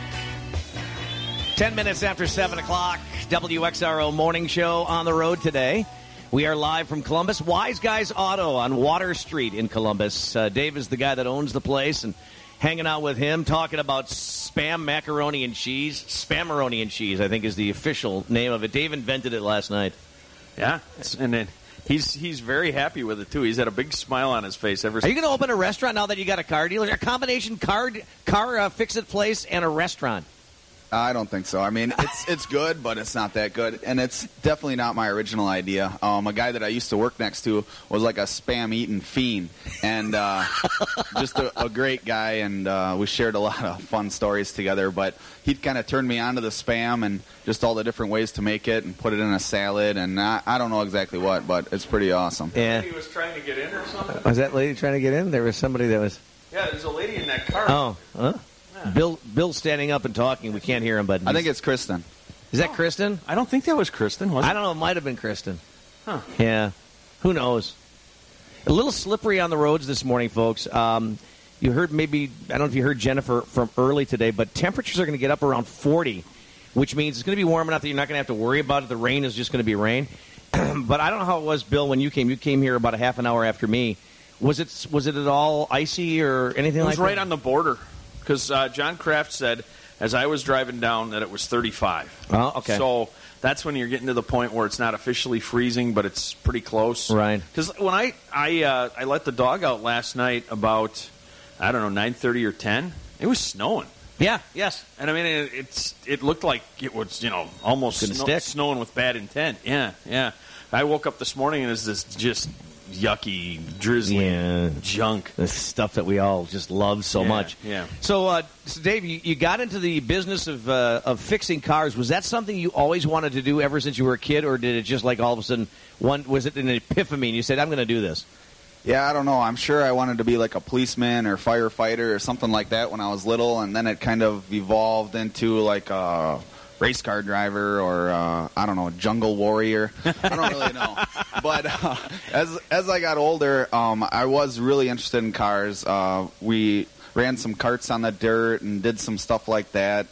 Ten minutes after seven o'clock, W X R O Morning Show on the road today. We are live from Columbus. Wise Guys Auto on Water Street in Columbus. Uh, Dave is the guy that owns the place, and hanging out with him, talking about Spam Macaroni and Cheese. Spam-aroni and Cheese, I think, is the official name of it. Dave invented it last night. Yeah, and then he's he's very happy with it, too. He's had a big smile on his face ever since. Are you going to open a restaurant now that you got a car dealer? A combination car, car uh, fix-it place and a restaurant? I don't think so. I mean, it's it's good, but it's not that good, and it's definitely not my original idea. Um, a guy that I used to work next to was like a spam-eating fiend, and uh, just a, a great guy, and uh, we shared a lot of fun stories together, but he'd kind of turned me onto the spam and just all the different ways to make it and put it in a salad, and I, I don't know exactly what, but it's pretty awesome. Yeah. He was trying to get in or something? Was that lady trying to get in? There was somebody that was... Yeah, there's a lady in that car. Oh, huh? Bill, Bill's standing up and talking. We can't hear him, but I think it's Kristen. Is that oh. Kristen? I don't think that was Kristen. Was it? I don't know. It might have been Kristen. Huh? Yeah. Who knows? A little slippery on the roads this morning, folks. Um, you heard maybe I don't know if you heard Jennifer from early today, but temperatures are going to get up around forty, which means it's going to be warm enough that you're not going to have to worry about it. The rain is just going to be rain. But I don't know how it was, Bill, when you came. You came here about a half an hour after me. Was it was it at all icy or anything like that? It was right on the border. Because uh, John Kraft said, as I was driving down, that it was thirty-five. Oh, okay. So that's when you're getting to the point where it's not officially freezing, but it's pretty close. Right. Because when I I, uh, I let the dog out last night about, I don't know, nine thirty or ten, it was snowing. Yeah, yes. And I mean, it, it's it looked like it was, you know, almost Gonna snow, stick. snowing with bad intent. Yeah, yeah. I woke up this morning and it's this just yucky, drizzly Yeah. junk. The stuff that we all just love so Yeah, much. yeah. So, uh, so Dave, you, you got into the business of uh, of fixing cars. Was that something you always wanted to do ever since you were a kid, or did it just like all of a sudden one was it an epiphany and you said, I'm going to do this? Yeah, I don't know. I'm sure I wanted to be like a policeman or firefighter or something like that when I was little, and then it kind of evolved into like a race car driver or uh, I don't know, jungle warrior. I don't really know. But uh, as as I got older, um, I was really interested in cars. Uh, we ran some karts on the dirt and did some stuff like that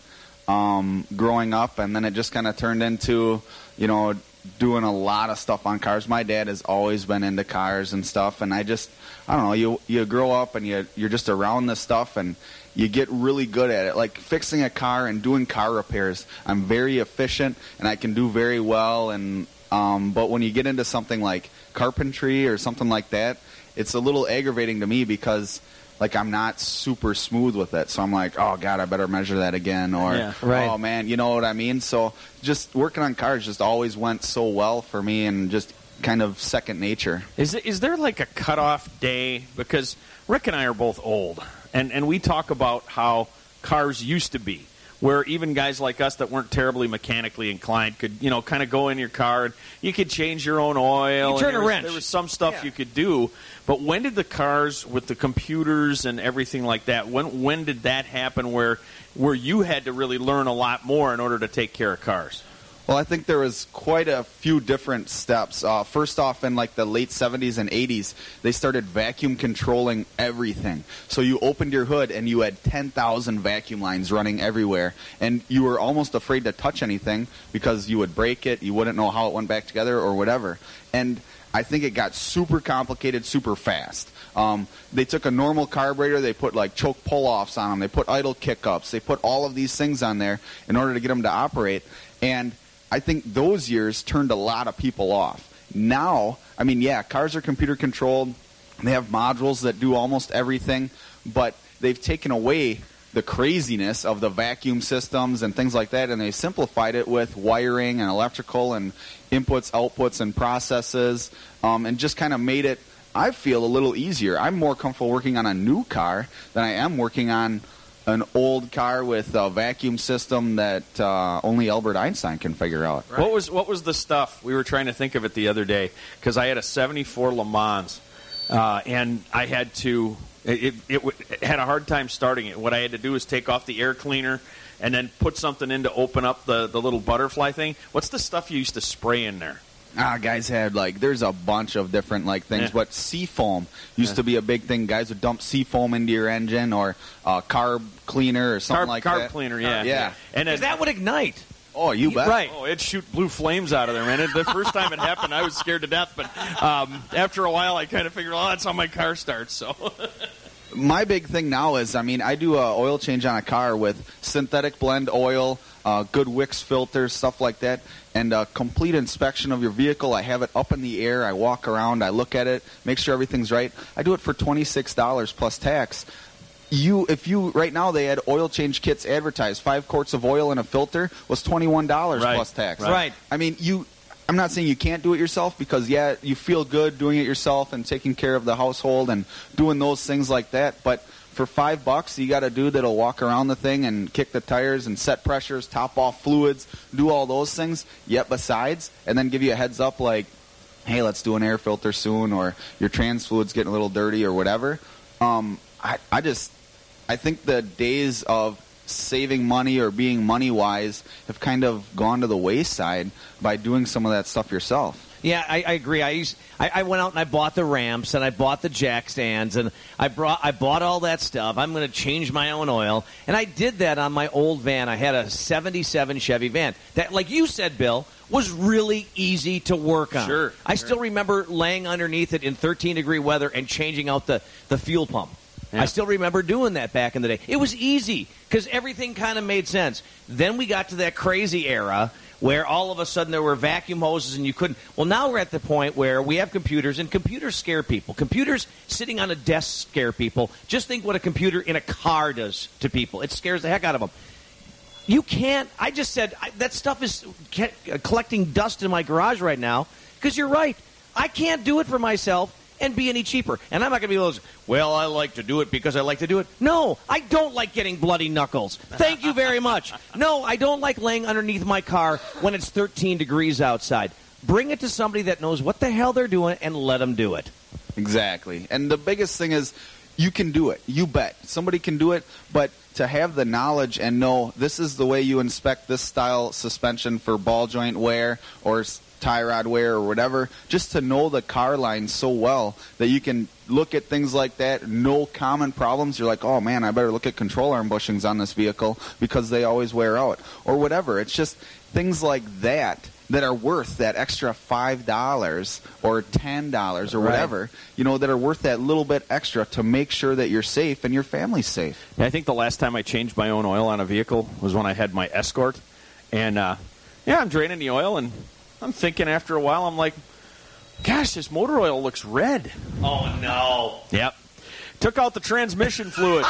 um, growing up, and then it just kind of turned into, you know, doing a lot of stuff on cars. My dad has always been into cars and stuff, and I just, I don't know, you you grow up and you, you're just around this stuff, and you get really good at it. Like fixing a car and doing car repairs, I'm very efficient, and I can do very well, and um, but when you get into something like carpentry or something like that, it's a little aggravating to me because like I'm not super smooth with it, so I'm like, oh god, I better measure that again, or Yeah. Right. oh man, you know what I mean? So just working on cars just always went so well for me, and just kind of second nature. Is it, is there like a cutoff day? Because Rick and I are both old, and, and we talk about how cars used to be, where even guys like us that weren't terribly mechanically inclined could, you know, kind of go in your car and you could change your own oil. You and turn there a was- wrench. There was some stuff Yeah. you could do. But when did the cars with the computers and everything like that, when when did that happen where where you had to really learn a lot more in order to take care of cars? Well, I think there was quite a few different steps. Uh, first off, in like the late seventies and eighties, they started vacuum controlling everything. So you opened your hood and you had ten thousand vacuum lines running everywhere, and you were almost afraid to touch anything because you would break it, you wouldn't know how it went back together or whatever. And I think it got super complicated super fast. Um, they took a normal carburetor, they put like choke pull-offs on them, they put idle kick-ups, they put all of these things on there in order to get them to operate. And I think those years turned a lot of people off. Now, I mean, yeah, cars are computer controlled. They have modules that do almost everything, but they've taken away the craziness of the vacuum systems and things like that, and they simplified it with wiring and electrical and inputs, outputs, and processes, um, and just kind of made it, I feel, a little easier. I'm more comfortable working on a new car than I am working on an old car with a vacuum system that uh, only Albert Einstein can figure out. What was what was the stuff? We were trying to think of it the other day because I had a seventy-four Le Mans, uh, and I had to. It, it, it, w- it had a hard time starting it. What I had to do was take off the air cleaner and then put something in to open up the, the little butterfly thing. What's the stuff you used to spray in there? Ah, guys had like there's a bunch of different like things, Yeah. but seafoam used Yeah. to be a big thing. Guys would dump seafoam into your engine or uh, carb cleaner or something Carb, like carb that. cleaner, yeah. Yeah. And then, Because that would ignite. Oh, you bet. Right. Oh, it'd shoot blue flames out of there, man. It, the first time it happened, I was scared to death. But um, after a while, I kind of figured, oh, that's how my car starts. So, My big thing now is, I mean, I do a oil change on a car with synthetic blend oil, uh, good Wix filters, stuff like that, and a complete inspection of your vehicle. I have it up in the air. I walk around. I look at it, make sure everything's right. I do it for twenty-six dollars plus tax. You, if you right now they had oil change kits advertised. Five quarts of oil and a filter was twenty-one dollars Right. plus tax. Right. I mean, you. I'm not saying you can't do it yourself because, yeah, you feel good doing it yourself and taking care of the household and doing those things like that. But for five bucks, you got a dude that'll walk around the thing and kick the tires and set pressures, top off fluids, do all those things. Yet besides, and then give you a heads up like, hey, let's do an air filter soon, or your trans fluid's getting a little dirty or whatever. Um, I, I just, I think the days of saving money or being money-wise have kind of gone to the wayside by doing some of that stuff yourself. Yeah, I, I agree. I used I, I went out and I bought the ramps and I bought the jack stands and I brought I bought all that stuff. I'm going to change my own oil, and I did that on my old van. I had a seventy-seven Chevy van that, like you said, Bill, was really easy to work on. Sure, I sure. still remember laying underneath it in thirteen degree weather and changing out the, the fuel pump. Yeah. I still remember doing that back in the day. It was easy because everything kind of made sense. Then we got to that crazy era where all of a sudden there were vacuum hoses and you couldn't. Well, now we're at the point where we have computers, and computers scare people. Computers sitting on a desk scare people. Just think what a computer in a car does to people. It scares the heck out of them. You can't. I just said I, that stuff is ke- collecting dust in my garage right now because you're right. I can't do it for myself and be any cheaper. And I'm not going to be those, well, I like to do it because I like to do it. No, I don't like getting bloody knuckles. Thank you very much. No, I don't like laying underneath my car when it's thirteen degrees outside. Bring it to somebody that knows what the hell they're doing and let them do it. Exactly. And the biggest thing is you can do it. You bet. Somebody can do it, but to have the knowledge and know this is the way you inspect this style suspension for ball joint wear or tie rod wear or whatever, just to know the car line so well that you can look at things like that, no common problems. You're like, oh, man, I better look at control arm bushings on this vehicle because they always wear out or whatever. It's just things like that that are worth that extra five dollars or ten dollars or whatever, right. you know, that are worth that little bit extra to make sure that you're safe and your family's safe. Yeah, I think the last time I changed my own oil on a vehicle was when I had my Escort. And, uh, yeah, I'm draining the oil, and I'm thinking after a while, I'm like, gosh, this motor oil looks red. Oh, no. Yep. Took out the transmission fluid.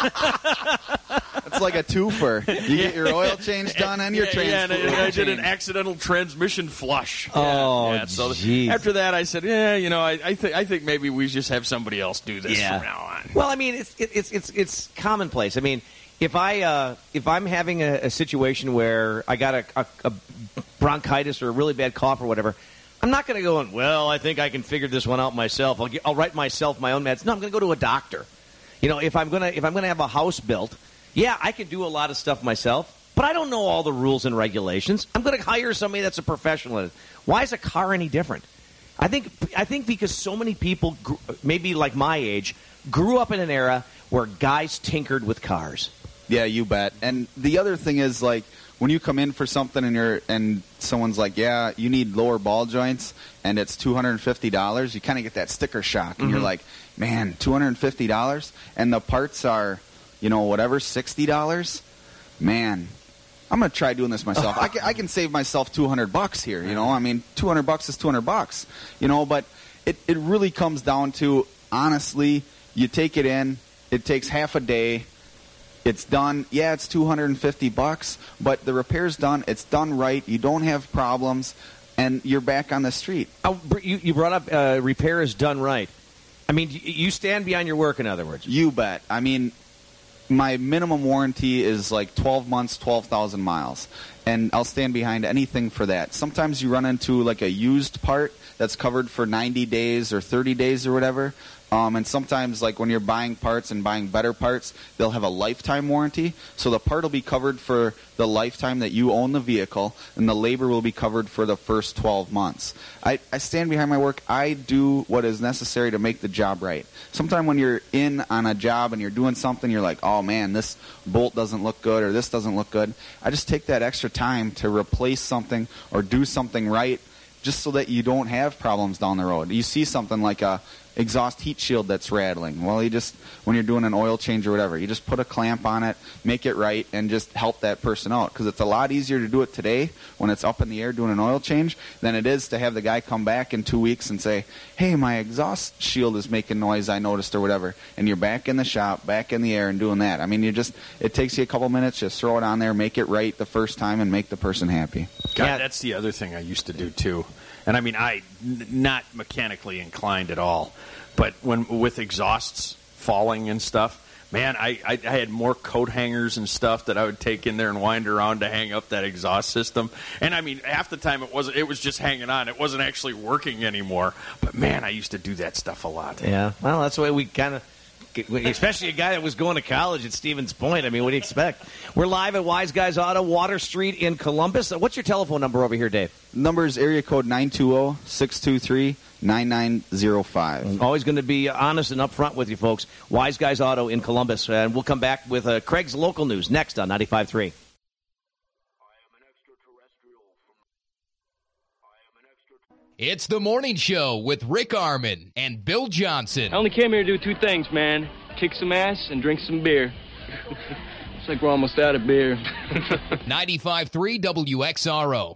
It's like a twofer. You get your oil change done and your yeah, trans yeah, and fluid I, I did change. an accidental transmission flush. Oh, yeah, so geez. after that, I said, yeah, you know, I, I think I think maybe we just have somebody else do this Yeah. from now on. Well, I mean, it's it's it's it's commonplace. I mean, if I uh, if I'm having a, a situation where I got a, a, a bronchitis or a really bad cough or whatever, I'm not going to go and, well, I think I can figure this one out myself. I'll, get, I'll write myself my own meds. No, I'm going to go to a doctor. You know, if I'm going to if I'm going to have a house built, yeah, I can do a lot of stuff myself, but I don't know all the rules and regulations. I'm going to hire somebody that's a professional at it. Why is a car any different? I think I think because so many people, gr- maybe like my age, grew up in an era where guys tinkered with cars. Yeah, you bet. And the other thing is, like, when you come in for something and you're and someone's like, yeah, you need lower ball joints, and it's two hundred fifty dollars, you kind of get that sticker shock, and Mm-hmm. you're like, man, two hundred fifty dollars? And the parts are, you know, whatever, sixty dollars? Man, I'm going to try doing this myself. I, can, I can save myself two hundred bucks here, you know? I mean, two hundred bucks is two hundred bucks, you know? But it, it really comes down to, honestly, you take it in, it takes half a day, it's done. Yeah, it's two hundred fifty bucks, but the repair's done. It's done right. You don't have problems, and you're back on the street. Oh, you, you brought up uh, repair is done right. I mean, you stand behind your work, in other words. You bet. I mean, my minimum warranty is like twelve months, twelve thousand miles, and I'll stand behind anything for that. Sometimes you run into like a used part that's covered for ninety days or thirty days or whatever. Um, and sometimes, like when you're buying parts and buying better parts, they'll have a lifetime warranty. So the part will be covered for the lifetime that you own the vehicle, and the labor will be covered for the first twelve months. I, I stand behind my work. I do what is necessary to make the job right. Sometimes when you're in on a job and you're doing something, you're like, oh, man, this bolt doesn't look good or this doesn't look good. I just take that extra time to replace something or do something right just so that you don't have problems down the road. You see something like a exhaust heat shield that's rattling. Well, you just, when you're doing an oil change or whatever, you just put a clamp on it, make it right, and just help that person out. Because it's a lot easier to do it today when it's up in the air doing an oil change than it is to have the guy come back in two weeks and say, hey, my exhaust shield is making noise, I noticed, or whatever. And you're back in the shop, back in the air and doing that. I mean, you just, it takes you a couple minutes, just throw it on there, make it right the first time, and make the person happy. God, yeah, that's the other thing I used to do, too. And, I mean, I n- not mechanically inclined at all. But when with exhausts falling and stuff, man, I, I, I had more coat hangers and stuff that I would take in there and wind around to hang up that exhaust system. And, I mean, half the time it wasn't, it was just hanging on. It wasn't actually working anymore. But, man, I used to do that stuff a lot. Yeah, well, that's the way we kind of... Especially a guy that was going to college at Stevens Point. I mean, what do you expect? We're live at Wise Guys Auto, Water Street in Columbus. What's your telephone number over here, Dave? Number is area code nine two zero, six two three, nine nine zero five. Always going to be honest and upfront with you folks. Wise Guys Auto in Columbus. And we'll come back with uh, Craig's local news next on ninety-five point three. It's the morning show with Rick Arman and Bill Johnson. I only came here to do two things, man. Kick some ass and drink some beer. Looks like we're almost out of beer. ninety-five point three W X R O.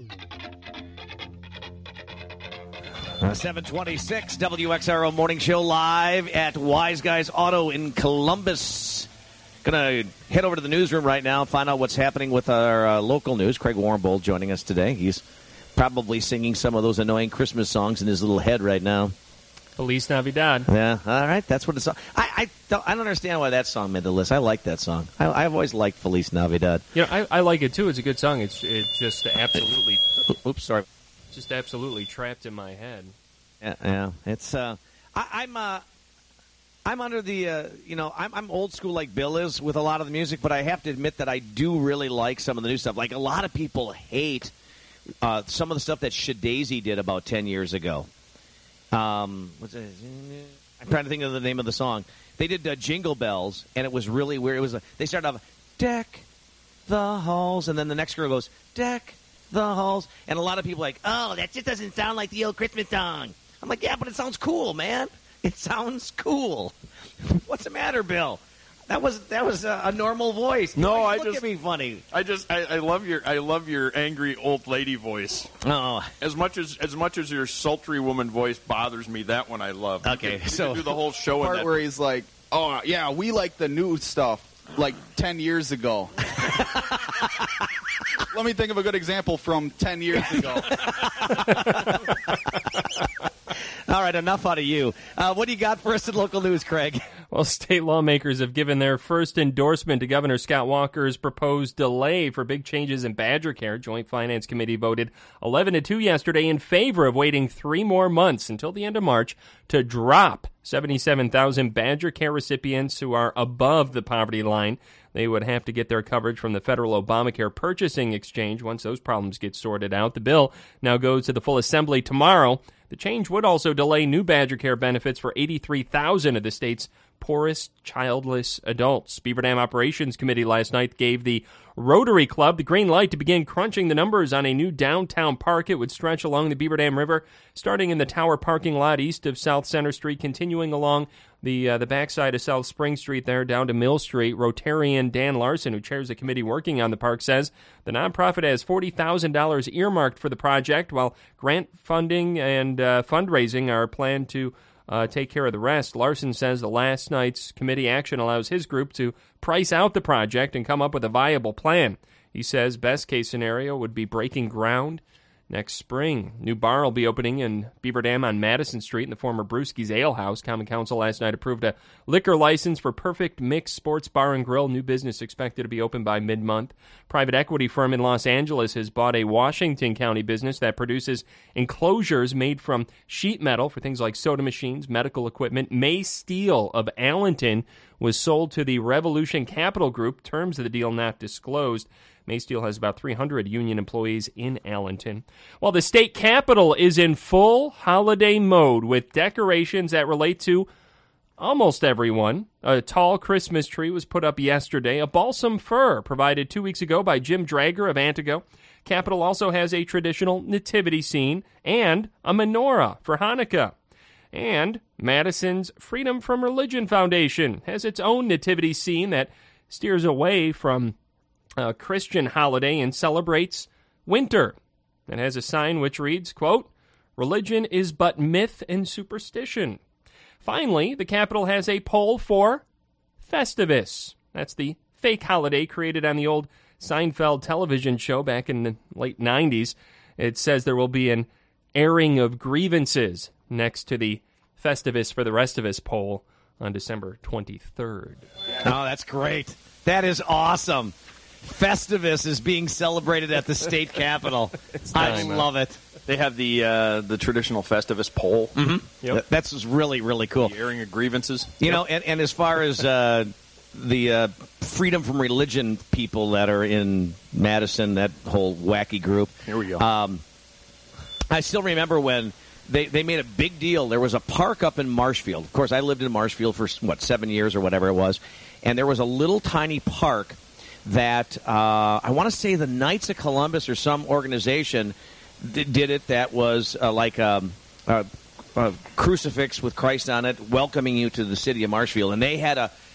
Uh, seven twenty-six W X R O Morning Show live at Wise Guys Auto in Columbus. Going to head over to the newsroom right now and find out what's happening with our uh, local news. Craig Warrenbold joining us today. He's probably singing some of those annoying Christmas songs in his little head right now. Feliz Navidad. Yeah, all right. That's what it's. I I don't, I don't understand why that song made the list. I like that song. I, I've always liked Feliz Navidad. You know, I, I like it too. It's a good song. It's it's just absolutely. Oops, sorry. Just absolutely trapped in my head. Yeah, yeah. It's. Uh, I, I'm. Uh, I'm under the. Uh, you know, I'm, I'm old school like Bill is with a lot of the music, but I have to admit that I do really like some of the new stuff. Like a lot of people hate uh, some of the stuff that Shadazy did about ten years ago. Um, what's it? I'm trying to think of the name of the song. They did uh, Jingle Bells, and it was really weird. It was uh, they started off, deck the halls, and then the next girl goes, deck the halls, and a lot of people are like, oh, that just doesn't sound like the old Christmas song. I'm like, yeah, but it sounds cool, man. It sounds cool. What's the matter, Bill? That was that was a, a normal voice. No, Why I look just at me funny. I just I, I love your I love your angry old lady voice. Oh, as much as as much as your sultry woman voice bothers me, that one I love. Okay, you could, so you could do the whole show in part that. where he's like, "Oh yeah, we like the new stuff." Like ten years ago. Let me think of a good example from ten years ago. All right, enough out of you. Uh, what do you got for us in local news, Craig? Well, state lawmakers have given their first endorsement to Governor Scott Walker's proposed delay for big changes in Badger Care. Joint Finance Committee voted eleven to two yesterday in favor of waiting three more months until the end of March to drop seventy-seven thousand Badger Care recipients who are above the poverty line. They would have to get their coverage from the federal Obamacare purchasing exchange once those problems get sorted out. The bill now goes to the full assembly tomorrow. The change would also delay new Badger Care benefits for eighty-three thousand of the state's poorest childless adults. Beaver Dam Operations Committee last night gave the Rotary Club the green light to begin crunching the numbers on a new downtown park. It would stretch along the Beaver Dam River, starting in the Tower parking lot east of South Center Street, continuing along the uh, the backside of South Spring Street there down to Mill Street. Rotarian Dan Larson, who chairs the committee working on the park, says the nonprofit has forty thousand dollars earmarked for the project, while grant funding and uh, fundraising are planned to uh, take care of the rest. Larson says the last night's committee action allows his group to price out the project and come up with a viable plan. He says best case scenario would be breaking ground next spring. New bar will be opening in Beaver Dam on Madison Street in the former Brewski's Ale House. Common Council last night approved a liquor license for Perfect Mix Sports Bar and Grill. New business expected to be open by mid-month. Private equity firm in Los Angeles has bought a Washington County business that produces enclosures made from sheet metal for things like soda machines, medical equipment. May Steel of Allenton was sold to the Revolution Capital Group. Terms of the deal not disclosed. Maysteel has about three hundred union employees in Allenton. While the state capitol is in full holiday mode with decorations that relate to almost everyone. A tall Christmas tree was put up yesterday. A balsam fir provided two weeks ago by Jim Drager of Antigo. Capitol also has a traditional nativity scene and a menorah for Hanukkah. And Madison's Freedom from Religion Foundation has its own nativity scene that steers away from a Christian holiday and celebrates winter. It has a sign which reads, quote, "Religion is but myth and superstition." Finally, the Capitol has a poll for Festivus. That's the fake holiday created on the old Seinfeld television show back in the late nineties. It says there will be an airing of grievances next to the Festivus for the Rest of Us poll on December twenty-third. Oh, that's great. That is awesome. Festivus is being celebrated at the state capitol. I love it. They have the uh, the traditional Festivus poll. Mm-hmm. Yep. That's really, really cool. The airing of grievances. You yep. know, and, and as far as uh, the uh, freedom from religion people that are in Madison, that whole wacky group. Here we go. Um, I still remember when they, they made a big deal. There was a park up in Marshfield. Of course, I lived in Marshfield for, what, seven years or whatever it was. And there was a little tiny park that uh, I want to say the Knights of Columbus or some organization d- did it that was uh, like um, a, a crucifix with Christ on it welcoming you to the city of Marshfield. And they had a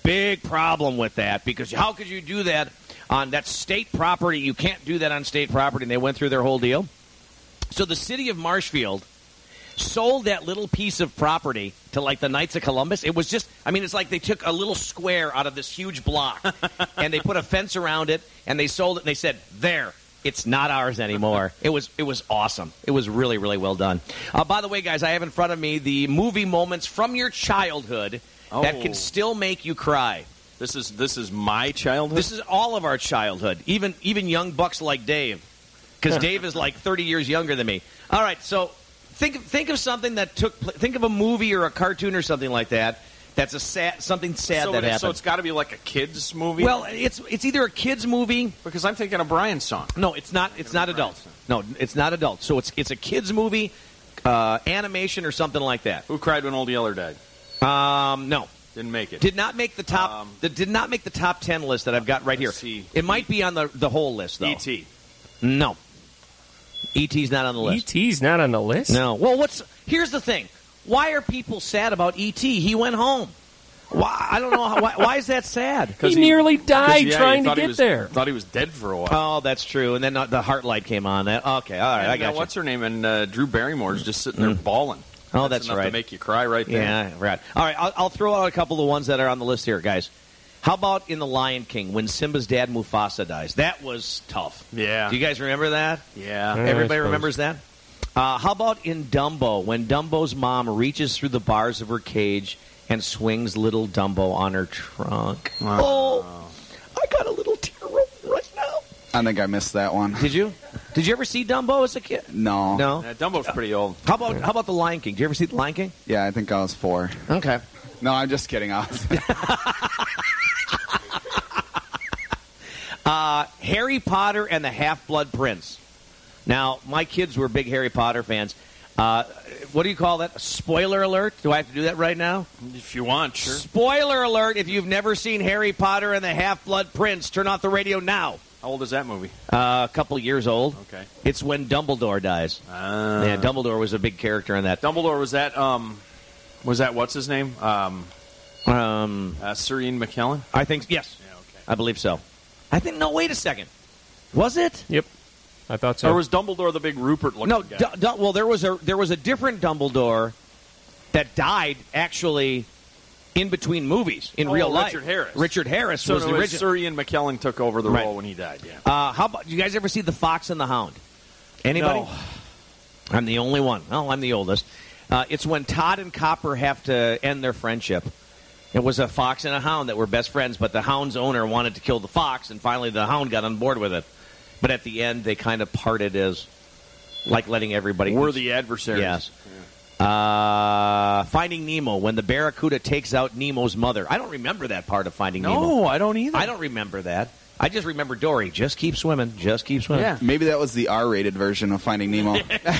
big problem with that because how could you do that on that state property? You can't do that on state property, and they went through their whole deal. So the city of Marshfield sold that little piece of property to, like, the Knights of Columbus. It was just, I mean, it's like they took a little square out of this huge block, and they put a fence around it, and they sold it, and they said, there, it's not ours anymore. It was it was awesome. It was really, really well done. Uh, by the way, guys, I have in front of me the movie moments from your childhood Oh. that can still make you cry. This is this is my childhood? This is all of our childhood, even even young bucks like Dave, because Dave is like thirty years younger than me. All right, so think think of something that took. Think of a movie or a cartoon or something like that. That's a sad something sad so that it is, happened. So it's got to be like a kids movie. Well, it's it's either a kids movie because I'm thinking of Brian's song. No, it's not. It's not adult. No, it's not adult. So it's it's a kids movie, uh, animation or something like that. Who Cried When Old Yeller Died? Um, no. Didn't make it. Did not make the top. Um, the, did not make the top ten list that I've got right here. see. It might be on the the whole list though. E T No. E T's not on the list. E T's not on the list? No. Well, what's here's the thing. Why are people sad about E T? He went home. Why? I don't know. How, why, why is that sad? He, he nearly died yeah, trying to he get was, there. Thought he was dead for a while. Oh, that's true. And then the heart light came on. That okay. All right. And, I got uh, you. What's her name? And uh, Drew Barrymore's just sitting there Mm. bawling. Oh, that's, enough right. to make you cry right there. Yeah, right. All right, I'll, I'll throw out a couple of ones that are on the list here, guys. How about in The Lion King when Simba's dad Mufasa dies? That was tough. Yeah. Do you guys remember that? Yeah. Yeah, Everybody I remembers that? Uh, how about in Dumbo when Dumbo's mom reaches through the bars of her cage and swings little Dumbo on her trunk? Wow. Oh, I got a little tear rolling right now. I think I missed that one. Did you? Did you ever see Dumbo as a kid? No. No. Yeah, Dumbo's pretty old. How about how about The Lion King? Did you ever see The Lion King? Yeah, I think I was four. Okay. No, I'm just kidding. I was. uh, Harry Potter and the Half-Blood Prince. Now, my kids were big Harry Potter fans. Uh, what do you call that? Spoiler alert? Do I have to do that right now? If you want, sure. Spoiler alert! If you've never seen Harry Potter and the Half-Blood Prince, turn off the radio now. How old is that movie? Uh, a couple years old. Okay. It's when Dumbledore dies. Uh, yeah, Dumbledore was a big character in that. Dumbledore was that. Um, was that what's his name? Um, Um, uh, Sir Ian McKellen. I think yes. Yeah, okay. I believe so. I think. No, wait a second. Was it? Yep. I thought so. Or was Dumbledore the big Rupert-looking No. guy? D- D- well, there was a there was a different Dumbledore that died actually in between movies in Oh, real life. Richard Harris. Richard Harris so was no, the it original. Sir Ian McKellen took over the Right. role when he died. Yeah. Uh, how about you guys ever see The Fox and the Hound? Anybody? No. I'm the only one. Oh, I'm the oldest. Uh, it's when Todd and Copper have to end their friendship. It was a fox and a hound that were best friends, but the hound's owner wanted to kill the fox, and finally the hound got on board with it. But at the end, they kind of parted as like letting everybody. We're the adversaries. Yes. Uh, Finding Nemo, when the Barracuda takes out Nemo's mother. I don't remember that part of Finding Nemo. No, I don't either. I don't remember that. I just remember Dory. Just keep swimming. Just keep swimming. Yeah. Maybe that was the R-rated version of Finding Nemo.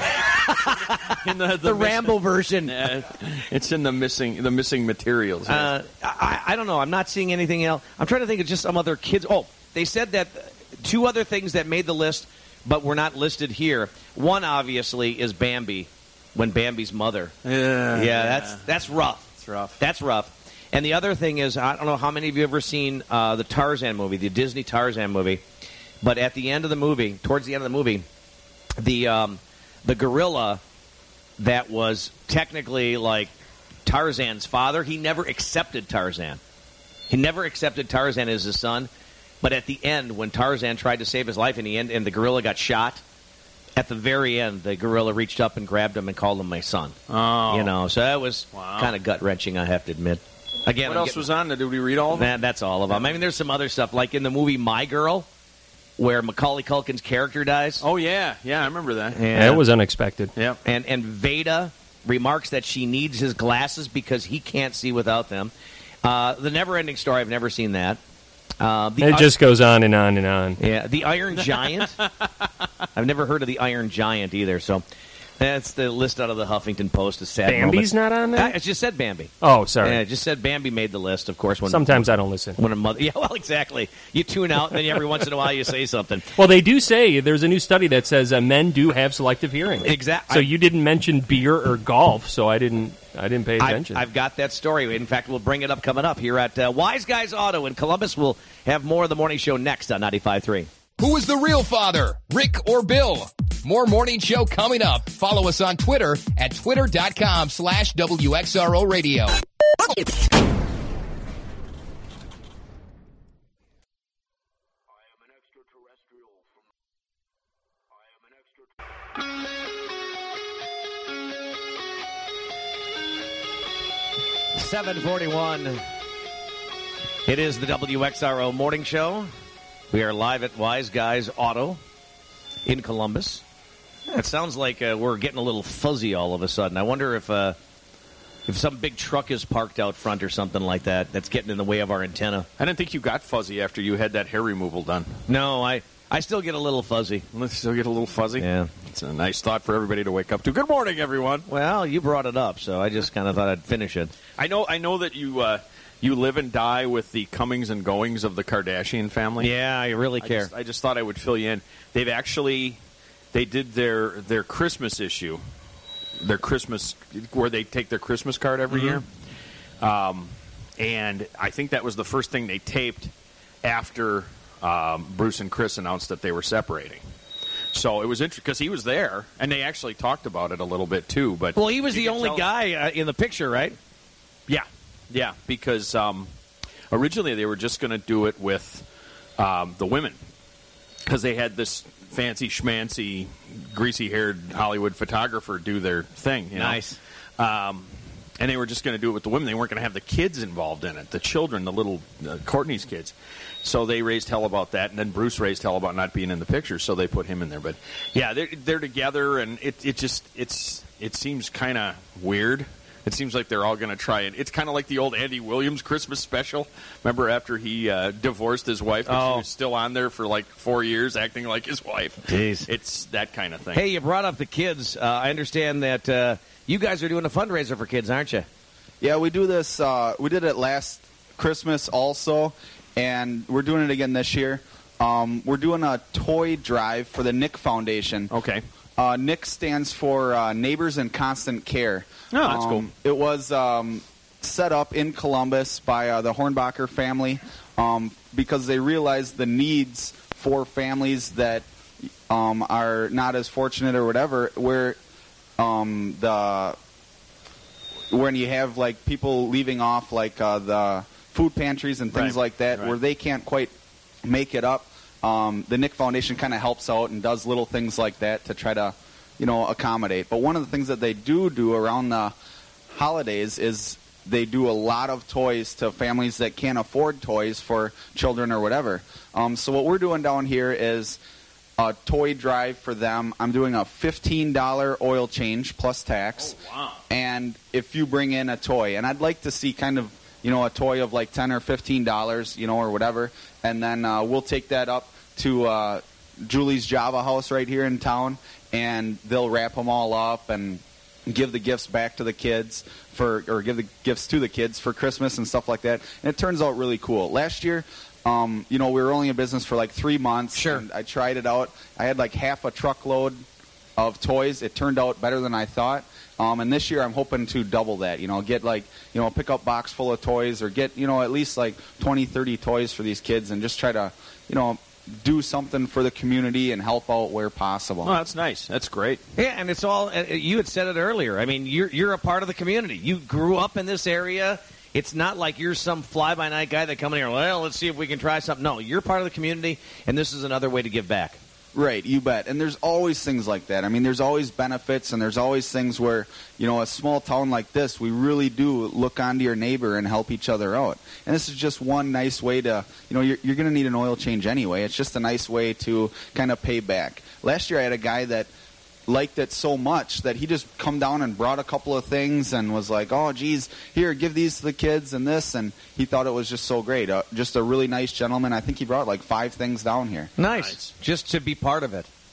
In the, the, The miss- Rambo version. Yeah, it's in the missing the missing materials. Uh, I, I don't know. I'm not seeing anything else. I'm trying to think of just some other kids. Oh, they said that two other things that made the list, but were not listed here. One, obviously, is Bambi, when Bambi's mother. yeah, Yeah, that's that's rough. It's rough. That's rough. And the other thing is, I don't know how many of you have ever seen uh, the Tarzan movie, the Disney Tarzan movie, but at the end of the movie, towards the end of the movie, the um, the gorilla that was technically like Tarzan's father, he never accepted Tarzan. He never accepted Tarzan as his son. But at the end, when Tarzan tried to save his life and, he end, and the gorilla got shot, at the very end, the gorilla reached up and grabbed him and called him my son. Oh, You know, so that was Wow. kind of gut-wrenching, I have to admit. Again, what I'm else getting- was on? Did we read all of them? That, that's all of them. I mean, there's some other stuff, like in the movie My Girl, where Macaulay Culkin's character dies. Oh yeah, yeah, I remember that. Yeah, it was unexpected. Yeah. And, and Veda remarks that she needs his glasses because he can't see without them. Uh, the Never-Ending Story, I've never seen that. Uh, the It just goes on and on and on. Yeah, the Iron Giant. I've never heard of the Iron Giant either. So, That's the list out of the Huffington Post. A sad Bambi's moment. not on there? I, it just said Bambi. Oh, sorry. Yeah, it just said Bambi made the list, of course. When, Sometimes I don't listen. When a mother, yeah, well, exactly. You tune out, and then every once in a while you say something. Well, they do say, there's a new study that says uh, men do have selective hearing. Exactly. So you didn't mention beer or golf, so I didn't I didn't pay I've, attention. I've got that story. In fact, we'll bring it up coming up here at uh, Wise Guys Auto in Columbus. We'll have more of the morning show next on ninety-five point three. Who is the real father, Rick or Bill? More morning show coming up. Follow us on Twitter at twitter.com slash WXRO radio. seven forty-one. It is the W X R O Morning Show. We are live at Wise Guys Auto in Columbus. It sounds like uh, we're getting a little fuzzy all of a sudden. I wonder if uh, if some big truck is parked out front or something like that that's getting in the way of our antenna. I didn't think you got fuzzy after you had that hair removal done. No, I, I still get a little fuzzy. Let's still get a little fuzzy? Yeah. It's a nice thought for everybody to wake up to. Good morning, everyone. Well, you brought it up, so I just kind of thought I'd finish it. I know I know that you uh, you live and die with the comings and goings of the Kardashian family. Yeah, I really I care. Just, I just thought I would fill you in. They've actually, they did their, their Christmas issue, their Christmas, where they take their Christmas card every Mhm. year. Um, and I think that was the first thing they taped after um, Bruce and Chris announced that they were separating. So it was interesting because he was there, and they actually talked about it a little bit too. But Well, he was you the could only tell- guy uh, in the picture, right? Yeah, yeah, because um, originally they were just going to do it with um, the women because they had this fancy schmancy, greasy-haired Hollywood photographer do their thing. You know? Nice. Um, and they were just going to do it with the women. They weren't going to have the kids involved in it, the children, the little uh, Courtney's kids. So they raised hell about that, and then Bruce raised hell about not being in the picture, so they put him in there. But yeah, they're they're together, and it it just it's it seems kind of weird. It seems like they're all going to try it. It's kind of like the old Andy Williams Christmas special. Remember after he uh, divorced his wife, but Oh. she was still on there for like four years, acting like his wife. Jeez. It's that kind of thing. Hey, you brought up the kids. Uh, I understand that uh, you guys are doing a fundraiser for kids, aren't you? Yeah, we do this. Uh, we did it last Christmas also, and we're doing it again this year. Um, we're doing a toy drive for the Nick Foundation. Okay. Uh, Nick stands for uh, Neighbors in Constant Care. Oh, that's um, cool. It was um, set up in Columbus by uh, the Hornbacher family um, because they realized the needs for families that um, are not as fortunate or whatever, where um, the when you have like people leaving off like uh, the food pantries and things Right. like that, Right. where they can't quite make it up. Um, the Nick Foundation kind of helps out and does little things like that to try to, you know, accommodate. But one of the things that they do do around the holidays is they do a lot of toys to families that can't afford toys for children or whatever. Um, so what we're doing down here is a toy drive for them. I'm doing a fifteen dollars oil change plus tax. Oh, wow. And if you bring in a toy, and I'd like to see kind of, you know, a toy of like ten or fifteen dollars, you know, or whatever, and then uh, we'll take that up to uh, Julie's Java House right here in town, and they'll wrap them all up and give the gifts back to the kids for, or give the gifts to the kids for Christmas and stuff like that. And it turns out really cool. Last year, um, you know, we were only in business for like three months. Sure. And I tried it out. I had like half a truckload of toys. It turned out better than I thought. Um, and this year I'm hoping to double that, you know, get like, you know, a pickup box full of toys or get, you know, at least like twenty, thirty toys for these kids and just try to, you know, do something for the community and help out where possible. Oh, that's nice. That's great. Yeah, and it's all, uh, you had said it earlier. I mean, you're you're a part of the community. You grew up in this area. It's not like you're some fly-by-night guy that come in here, well, let's see if we can try something. No, you're part of the community, and this is another way to give back. Right, you bet. And there's always things like that. I mean, there's always benefits, and there's always things where, you know, a small town like this, we really do look onto your neighbor and help each other out. And this is just one nice way to, you know, you're, you're going to need an oil change anyway. It's just a nice way to kind of pay back. Last year I had a guy that liked it so much that he just come down and brought a couple of things and was like, oh, geez, here, give these to the kids and this. And he thought it was just so great. Uh, just a really nice gentleman. I think he brought like five things down here. Nice. Just to be part of it.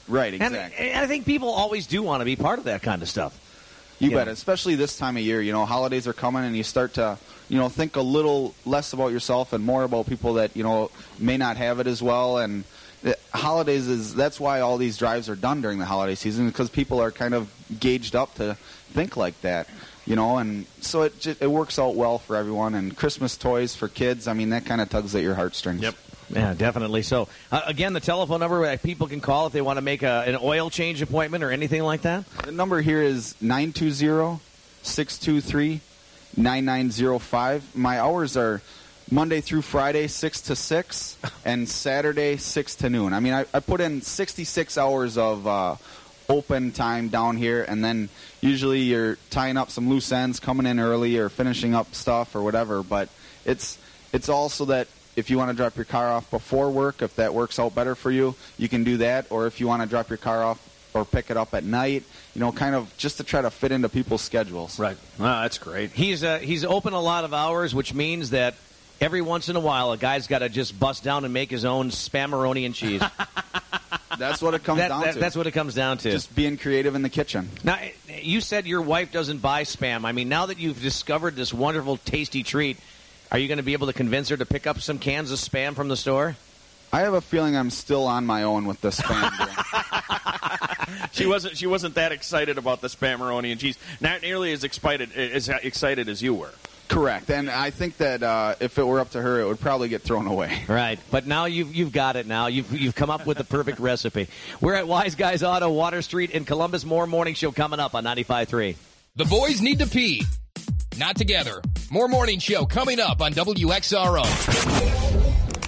Right, And, exactly. and I think people always do want to be part of that kind of stuff. You Yeah. bet, especially this time of year. You know, holidays are coming, and you start to, you know, think a little less about yourself and more about people that, you know, may not have it as well. And the holidays is that's why all these drives are done during the holiday season, because people are kind of gauged up to think like that. You know, and so it just, it works out well for everyone. And Christmas toys for kids, I mean, that kind of tugs at your heartstrings. Yep. Yeah, definitely. So, uh, again, the telephone number that people can call if they want to make a, an oil change appointment or anything like that? The number here is nine two zero, six two three, nine nine zero five. My hours are Monday through Friday, six to six, and Saturday, six to noon. I mean, I, I put in sixty-six hours of uh, open time down here, and then usually you're tying up some loose ends, coming in early, or finishing up stuff or whatever. But it's it's also that if you want to drop your car off before work, if that works out better for you, you can do that. Or if you want to drop your car off or pick it up at night, you know, kind of just to try to fit into people's schedules. Right. Wow, that's great. He's uh, he's open a lot of hours, which means that every once in a while a guy's got to just bust down and make his own Spam-A-Roni and cheese. That's what it comes That- down that- to. That's what it comes down to. Just being creative in the kitchen. Now, you said your wife doesn't buy Spam. I mean, now that you've discovered this wonderful, tasty treat, are you going to be able to convince her to pick up some cans of Spam from the store? I have a feeling I'm still on my own with the Spam deal. She wasn't. She wasn't that excited about the Spam-A-Roni and cheese. Not nearly as excited as excited as you were. Correct, and I think that uh, if it were up to her, it would probably get thrown away. Right, but now you've you've got it. Now you've you've come up with the perfect recipe. We're at Wise Guys Auto, Water Street in Columbus. More morning show coming up on ninety-five three. The boys need to pee. Not together. More morning show coming up on W X R O.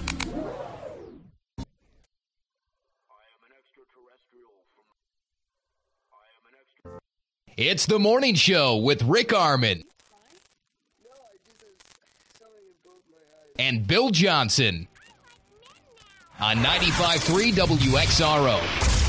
It's the morning show with Rick Arman and Bill Johnson on ninety-five three W X R O.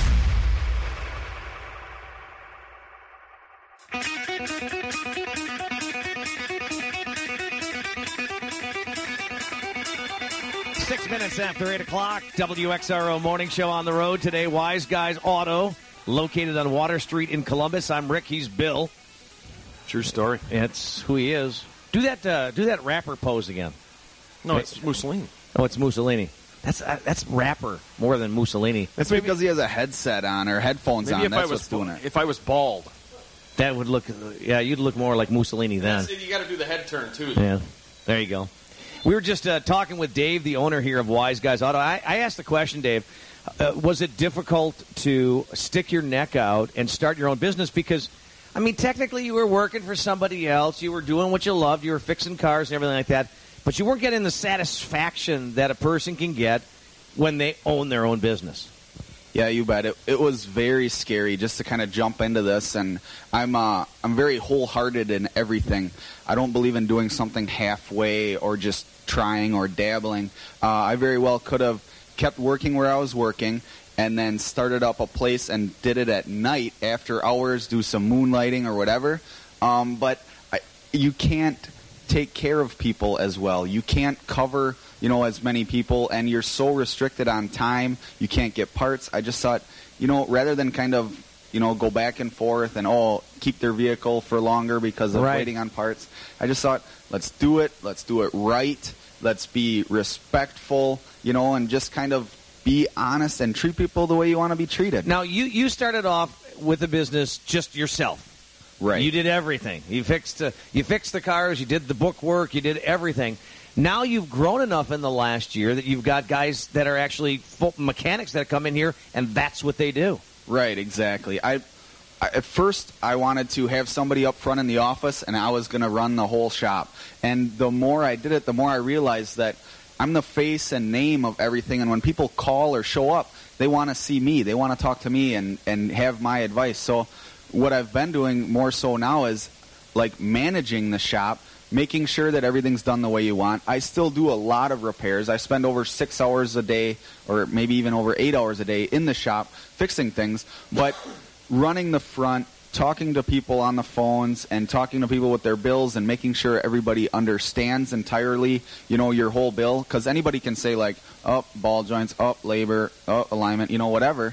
Six minutes after eight o'clock, W X R O morning show on the road today. Wise Guys Auto, located on Water Street in Columbus. I'm Rick. He's Bill. True story. It's who he is. Do that. Uh, do that rapper pose again. No, it's Mussolini. Oh, it's Mussolini. That's uh, that's rapper more than Mussolini. That's because he has a headset on or headphones Maybe on. if That's I was what's doing it. if I was bald, That would look. Yeah, you'd look more like Mussolini then. you got to do the head turn too. Yeah, there you go. We were just uh, talking with Dave, the owner here of Wise Guys Auto. I, I asked the question, Dave, uh, was it difficult to stick your neck out and start your own business? Because, I mean, technically you were working for somebody else. You were doing what you loved. You were fixing cars and everything like that. But you weren't getting the satisfaction that a person can get when they own their own business. Yeah, you bet. It, it was very scary just to kind of jump into this, and I'm uh, I'm very wholehearted in everything. I don't believe in doing something halfway or just trying or dabbling. Uh, I very well could have kept working where I was working and then started up a place and did it at night after hours, do some moonlighting or whatever. Um, but I, you can't take care of people as well. You can't cover, you know, as many people, and you're so restricted on time. You can't get parts. I just thought, you know, rather than kind of, you know, go back and forth and, oh, keep their vehicle for longer because of Right. waiting on parts, I just thought, let's do it. Let's do it right. Let's be respectful, you know, and just kind of be honest and treat people the way you want to be treated. Now, you, you started off with the business just yourself. Right. You did everything. You fixed uh, you fixed the cars. You did the book work. You did everything. Now you've grown enough in the last year that you've got guys that are actually full mechanics that come in here, and that's what they do. Right, exactly. I, I at first I wanted to have somebody up front in the office, and I was going to run the whole shop. And the more I did it, the more I realized that I'm the face and name of everything. And when people call or show up, they want to see me. They want to talk to me and and have my advice. So what I've been doing more so now is like managing the shop, making sure that everything's done the way you want. I still do a lot of repairs. I spend over six hours a day, or maybe even over eight hours a day in the shop fixing things. But running the front, talking to people on the phones, and talking to people with their bills, and making sure everybody understands entirely, you know, your whole bill. Because anybody can say, like, oh, ball joints, oh, labor, oh, alignment, you know, whatever.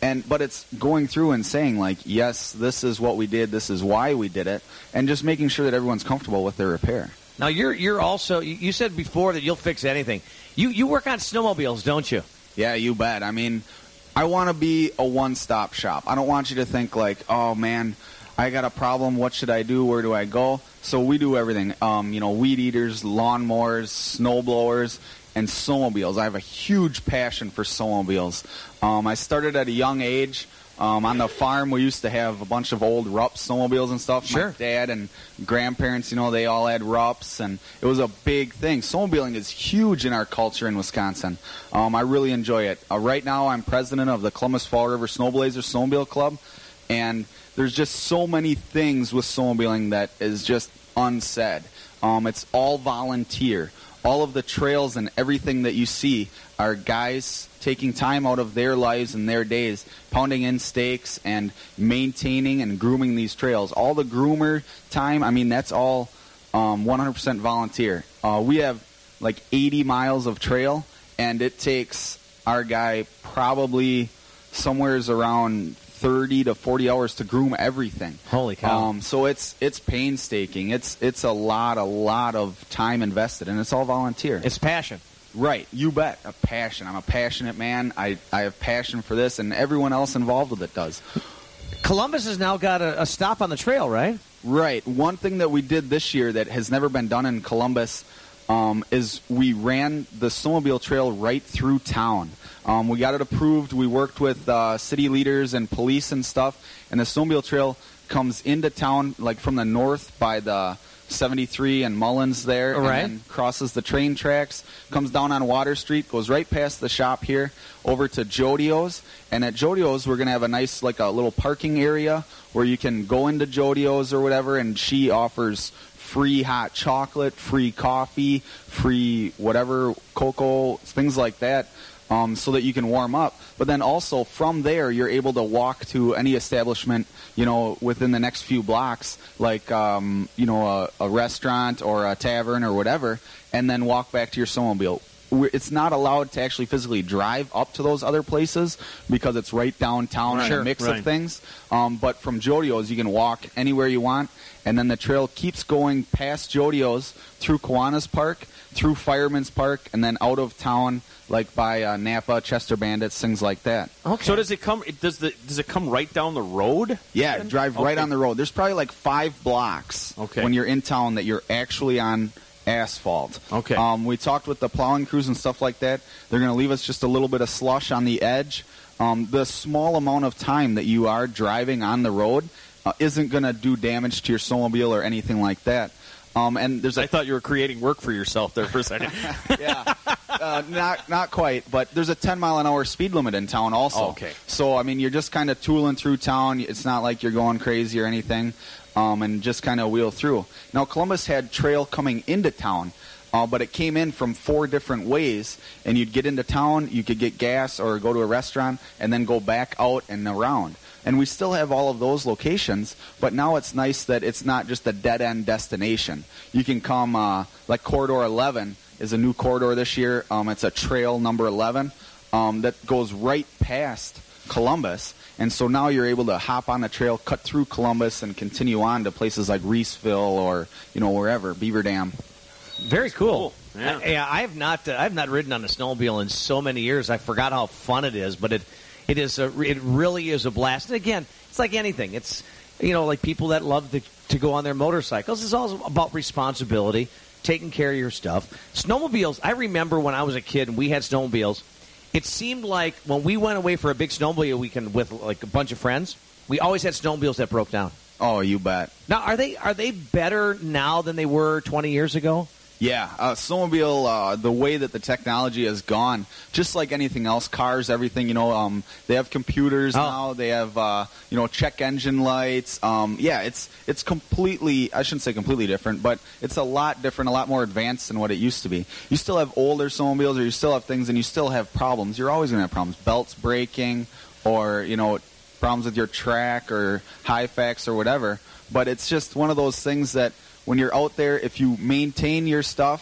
And but it's going through and saying, like, yes, this is what we did, this is why we did it, and just making sure that everyone's comfortable with their repair. Now, you're you're also, you said before that you'll fix anything. You you work on snowmobiles, don't you? Yeah, you bet. I mean, I want to be a one-stop shop. I don't want you to think like, oh, man, I got a problem. What should I do? Where do I go? So we do everything. Um, you know, weed eaters, lawnmowers, snowblowers, and snowmobiles. I have a huge passion for snowmobiles. Um, I started at a young age. Um, on the farm, we used to have a bunch of old Rupp snowmobiles and stuff. Sure. My dad and grandparents, you know, they all had Rupps, and it was a big thing. Snowmobiling is huge in our culture in Wisconsin. Um, I really enjoy it. Uh, right now, I'm president of the Columbus Fall River Snowblazer Snowmobile Club, and there's just so many things with snowmobiling that is just unsaid. Um, it's all volunteer. All of the trails and everything that you see are guys taking time out of their lives and their days, pounding in stakes and maintaining and grooming these trails. All the groomer time, I mean, that's all um, one hundred percent volunteer. Uh, we have like eighty miles of trail, and it takes our guy probably somewheres around thirty to forty hours to groom everything. Holy cow. Um, so it's it's painstaking. It's it's a lot, a lot of time invested, and it's all volunteer. It's passion. Right, you bet. A passion. I'm a passionate man. I, I have passion for this, and everyone else involved with it does. Columbus has now got a, a stop on the trail, right? Right. One thing that we did this year that has never been done in Columbus um, is we ran the snowmobile trail right through town. Um, we got it approved. We worked with uh, city leaders and police and stuff, and the snowmobile trail comes into town like from the north by the seventy-three and Mullins there, right. and then crosses the train tracks, comes down on Water Street, goes right past the shop here, over to Jodio's, and at Jodio's we're going to have a nice, like a little parking area where you can go into Jodio's or whatever, and she offers free hot chocolate, free coffee, free whatever, cocoa, things like that. Um, so that you can warm up. But then also from there, you're able to walk to any establishment, you know, within the next few blocks, like, um, you know, a, a restaurant or a tavern or whatever, and then walk back to your snowmobile. It's not allowed to actually physically drive up to those other places because it's right downtown and Sure, a mix right. of things. Um, but from Jodio's, you can walk anywhere you want, and then the trail keeps going past Jodio's, through Kiwanis Park, through Fireman's Park, and then out of town, like by uh, Napa, Chester Bandits, things like that. Okay. So does it come? It, does the does it come right down the road? Yeah, drive right Okay. on the road. There's probably like five blocks Okay. when you're in town that you're actually on asphalt. Okay. Um, we talked with the plowing crews and stuff like that. They're going to leave us just a little bit of slush on the edge. Um, the small amount of time that you are driving on the road uh, isn't going to do damage to your snowmobile or anything like that. Um, and there's a I thought you were creating work for yourself there for a second. yeah, uh, not not quite, but there's a ten mile an hour speed limit in town also. Oh, okay. So I mean, you're just kind of tooling through town. It's not like you're going crazy or anything, um, and just kind of wheel through. Now Columbus had trail coming into town, uh, but it came in from four different ways, and you'd get into town, you could get gas or go to a restaurant, and then go back out and around. And we still have all of those locations, but now it's nice that it's not just a dead-end destination. You can come, uh, like Corridor eleven is a new corridor this year. Um, it's a trail number eleven um, that goes right past Columbus. And so now you're able to hop on the trail, cut through Columbus, and continue on to places like Reeseville or, you know, wherever, Beaver Dam. Very cool. Cool. Yeah. I, yeah, I have not. Uh, I have not ridden on a snowmobile in so many years. I forgot how fun it is, but it it is. A, it really is a blast. And again, it's like anything. It's you know like people that love to to go on their motorcycles. It's all about responsibility, taking care of your stuff. Snowmobiles. I remember when I was a kid and we had snowmobiles. It seemed like when we went away for a big snowmobile weekend with like a bunch of friends, we always had snowmobiles that broke down. Oh, you bet. Now, are they are they better now than they were twenty years ago? Yeah, uh, snowmobile, uh, the way that the technology has gone, just like anything else, cars, everything, you know, um, they have computers Oh. now, they have, uh, you know, check engine lights. Um, yeah, it's it's completely, I shouldn't say completely different, but it's a lot different, a lot more advanced than what it used to be. You still have older snowmobiles, or you still have things, and you still have problems. You're always going to have problems. Belts breaking, or, you know, problems with your track, or high facts, or whatever. But it's just one of those things that when you're out there, if you maintain your stuff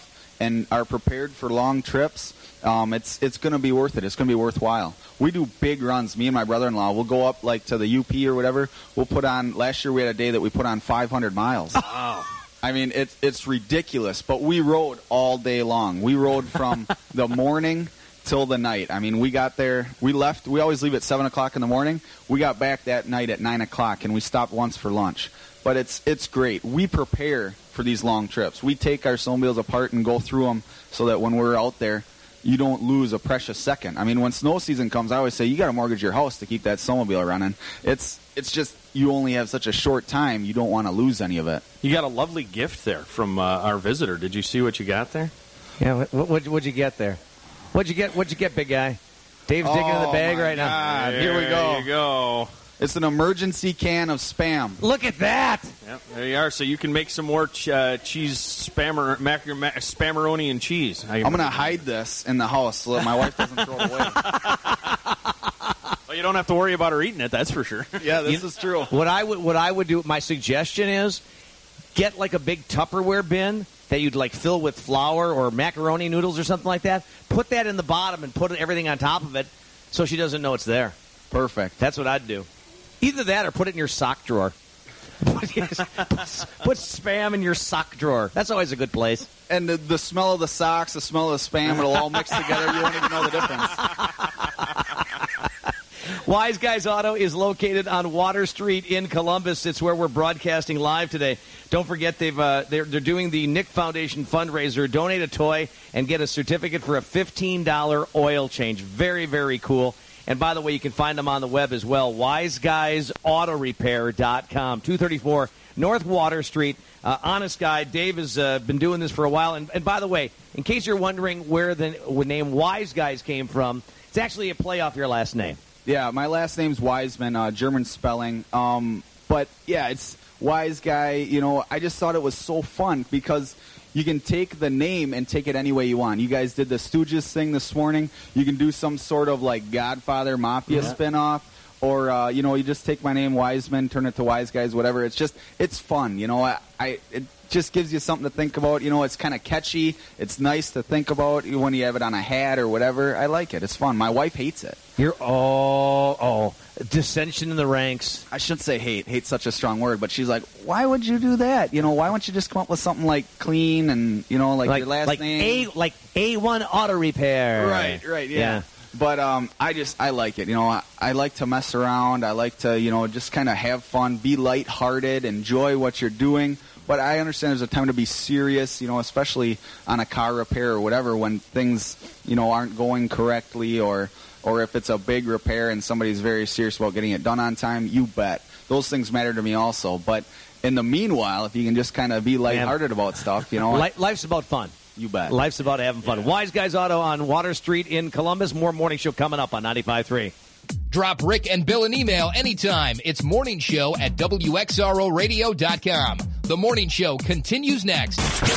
and are prepared for long trips, um, it's it's going to be worth it. It's going to be worthwhile. We do big runs. Me and my brother-in-law, we'll go up like to the U P or whatever. We'll put on, last year we had a day that we put on five hundred miles. Wow. I mean, it's it's ridiculous, but we rode all day long. We rode from the morning till the night. I mean, we got there, we left, we always leave at seven o'clock in the morning. We got back that night at nine o'clock, and we stopped once for lunch. But it's it's great. We prepare for these long trips. We take our snowmobiles apart and go through them so that when we're out there, you don't lose a precious second. I mean, when snow season comes, I always say you got to mortgage your house to keep that snowmobile running. It's it's just you only have such a short time. You don't want to lose any of it. You got a lovely gift there from uh, our visitor. Did you see what you got there? Yeah, what, what, what'd you get there? What'd you get? What'd you get, big guy? Dave's digging in the bag right now. God, here we go. There you go. It's an emergency can of Spam. Look at that. Yep, there you are. So you can make some more ch- uh, cheese spammer, mac- mac- spammeroni and cheese. I'm going to hide this in the house so that my wife doesn't throw it away. Well, you don't have to worry about her eating it, that's for sure. Yeah, this is true. What I would what I would do, my suggestion is get like a big Tupperware bin that you'd like fill with flour or macaroni noodles or something like that. Put that in the bottom and put everything on top of it so she doesn't know it's there. Perfect. That's what I'd do. Either that or put it in your sock drawer. Put Spam in your sock drawer. That's always a good place. And the, the smell of the socks, the smell of the Spam, it'll all mix together. You won't even know the difference. Wise Guys Auto is located on Water Street in Columbus. It's where we're broadcasting live today. Don't forget they've uh, they're they're doing the Nick Foundation fundraiser. Donate a toy and get a certificate for a fifteen dollars oil change. Very, very cool. And by the way, you can find them on the web as well. wise guys auto repair dot com. two thirty-four North Water Street. Uh, honest guy, Dave has uh, been doing this for a while. And, and by the way, in case you're wondering where the name Wise Guys came from, it's actually a play off your last name. Yeah, my last name's Wiseman, uh, German spelling. Um, but, yeah, it's Wise Guy. You know, I just thought it was so fun because you can take the name and take it any way you want. You guys did the Stooges thing this morning. You can do some sort of, like, Godfather Mafia yeah. spinoff. Or, uh, you know, you just take my name, Wiseman, turn it to Wise Guys, whatever. It's just, it's fun. You know, I, I it just gives you something to think about. You know, it's kind of catchy. It's nice to think about when you have it on a hat or whatever. I like it. It's fun. My wife hates it. You're, oh, oh, dissension in the ranks. I shouldn't say hate. Hate's such a strong word, but she's like, why would you do that? You know, why don't you just come up with something like clean and, you know, like, like your last like name? A, like A one Auto Repair. Right, right, yeah. yeah. But um, I just, I like it. You know, I, I like to mess around. I like to, you know, just kind of have fun, be lighthearted, enjoy what you're doing. But I understand there's a time to be serious, you know, especially on a car repair or whatever when things, you know, aren't going correctly or or if it's a big repair and somebody's very serious about getting it done on time, you bet. Those things matter to me also. But in the meanwhile, if you can just kind of be lighthearted Man. about stuff, you know. Li- life's about fun. You bet. Life's about having fun. Yeah. Wise Guys Auto on Water Street in Columbus. More morning show coming up on ninety-five point three. Drop Rick and Bill an email anytime. It's morning show at W X R O radio dot com. The morning show continues next.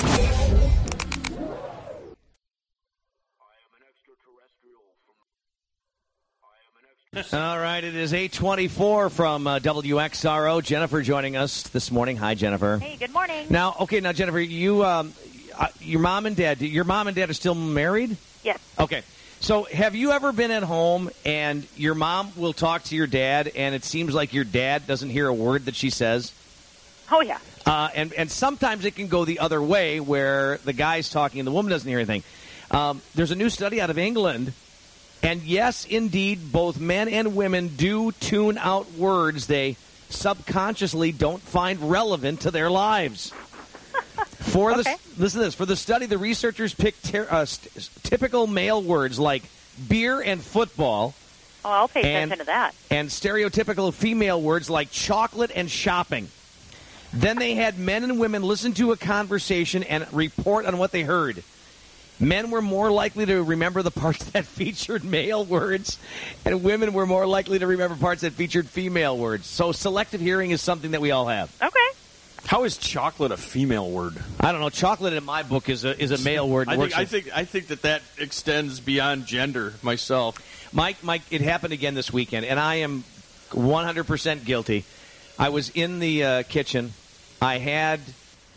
All right, it is eight twenty-four from uh, W X R O. Jennifer joining us this morning. Hi, Jennifer. Hey, good morning. Now, okay, now, Jennifer, you, um, uh, your mom and dad, your mom and dad are still married? Yes. Okay. So have you ever been at home and your mom will talk to your dad and it seems like your dad doesn't hear a word that she says? Oh, yeah. Uh, and, and sometimes it can go the other way where the guy's talking and the woman doesn't hear anything. Um, there's a new study out of England. And yes, indeed, both men and women do tune out words they subconsciously don't find relevant to their lives. For okay. the, listen to this. For the study, the researchers picked ter- uh, st- typical male words like beer and football. Oh, I'll pay and, attention to that. And stereotypical female words like chocolate and shopping. Then they had men and women listen to a conversation and report on what they heard. Men were more likely to remember the parts that featured male words, and women were more likely to remember parts that featured female words. So selective hearing is something that we all have. Okay. How is chocolate a female word? I don't know. Chocolate in my book is a is a male word. I think I think I think that that extends beyond gender. Myself, Mike, Mike, it happened again this weekend, and I am one hundred percent guilty. I was in the uh, kitchen. I had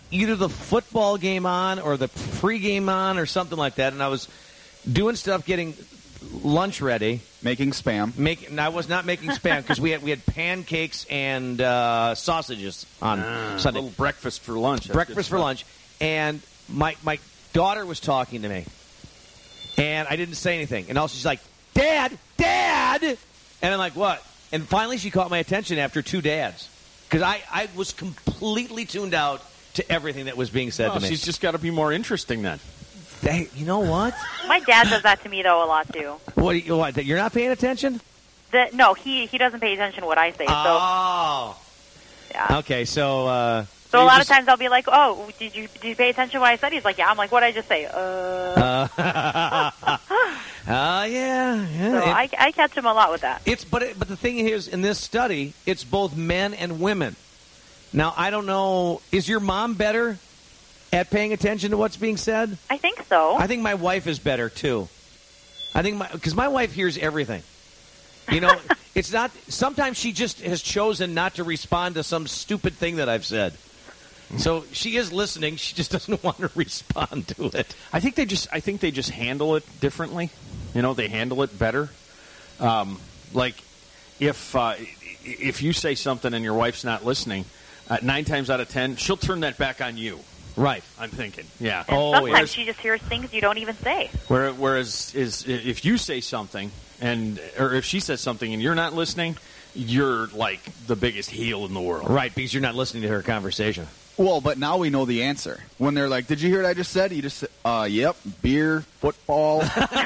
either the football game on or the pregame on or something like that, and I was doing stuff, getting lunch ready, making spam. Make, and I was not making spam because we had we had pancakes and uh, sausages on Ah, Sunday. A little breakfast for lunch. That's breakfast good for stuff. lunch, and my my daughter was talking to me, and I didn't say anything, and all she's like, "Dad, Dad," and I'm like, "What?" And finally, she caught my attention after two dads, because I I was completely tuned out to everything that was being said Well, to me. she's just got to be more interesting then. They, you know what? My dad does that to me, though, a lot, too. What, you- what? that You're not paying attention? The, no, he, he doesn't pay attention to what I say. Oh. So, yeah. Okay, so. Uh, So a you lot just- of times I'll be like, oh, did you did you pay attention to what I said? He's like, yeah. I'm like, what did I just say? Uh. Uh, uh, yeah. yeah. So It- I, I catch him a lot with that. It's but it, but the thing is, in this study, it's both men and women. Now, I don't know. Is your mom better at paying attention to what's being said? I think so. I think my wife is better too. I think my because my wife hears everything. You know, it's not. Sometimes she just has chosen not to respond to some stupid thing that I've said. So she is listening. She just doesn't want to respond to it. I think they just I think they just handle it differently. You know, they handle it better. Um, like if uh, if you say something and your wife's not listening, uh, nine times out of ten, she'll turn that back on you. Right. I'm thinking. Yeah. And sometimes she just hears things you don't even say. Where- Whereas is if you say something and or if she says something and you're not listening, you're like the biggest heel in the world. Right, because you're not listening to her conversation. Well, but now we know the answer. When they're like, "Did you hear what I just said?" You just said, uh, "Yep, beer, football,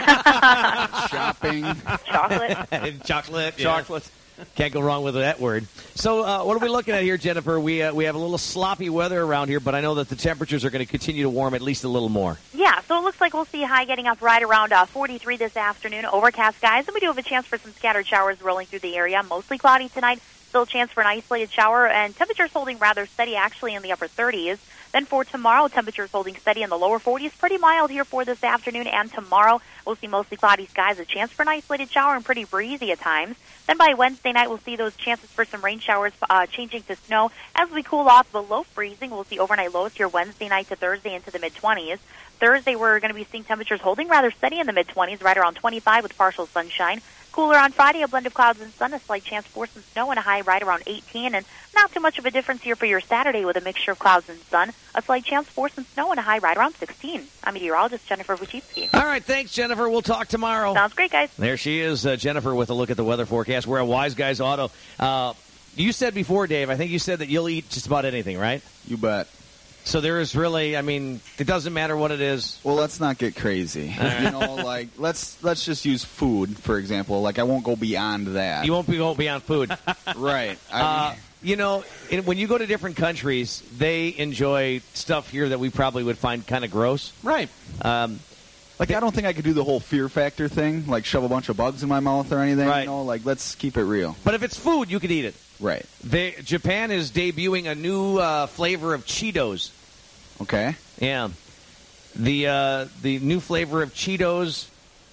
shopping, chocolate, chocolate, yeah. Chocolate. Can't go wrong with that word. So, uh, what are we looking at here, Jennifer? We uh, we have a little sloppy weather around here, but I know that the temperatures are going to continue to warm at least a little more. Yeah, so it looks like we'll see high getting up right around uh, forty-three this afternoon. Overcast skies, and we do have a chance for some scattered showers rolling through the area. Mostly cloudy tonight. Still a chance for an isolated shower, and temperatures holding rather steady, actually in the upper thirties. Then for tomorrow, temperatures holding steady in the lower forties. Pretty mild here for this afternoon and tomorrow. We'll see mostly cloudy skies, a chance for an isolated shower, and pretty breezy at times. Then by Wednesday night, we'll see those chances for some rain showers uh, changing to snow. As we cool off below freezing, we'll see overnight lows here Wednesday night to Thursday into the mid-twenties. Thursday, we're going to be seeing temperatures holding rather steady in the mid-twenties, right around twenty-five with partial sunshine. Cooler on Friday, a blend of clouds and sun, a slight chance for some snow, and a high right around eighteen. And not too much of a difference here for your Saturday with a mixture of clouds and sun, a slight chance for some snow, and a high right around sixteen. I'm meteorologist Jennifer Vuchitsky. All right, thanks, Jennifer. We'll talk tomorrow. Sounds great, guys. There she is, uh, Jennifer, with a look at the weather forecast. We're at Wise Guys Auto. Uh, you said before, Dave, I think you said that you'll eat just about anything, right? You bet. So there is really, I mean, it doesn't matter what it is. Well, let's not get crazy. You know, like let's let's just use food for example. Like I won't go beyond that. You won't be won't be on food, right? I uh, mean, you know, in, when you go to different countries, they enjoy stuff here that we probably would find kind of gross. Right. Um, like I don't think I could do the whole fear factor thing, like shove a bunch of bugs in my mouth or anything. Right. You know, like let's keep it real. But if it's food, you could eat it. Right. They, Japan is debuting a new uh, flavor of Cheetos. Okay. Yeah. The uh, the new flavor of Cheetos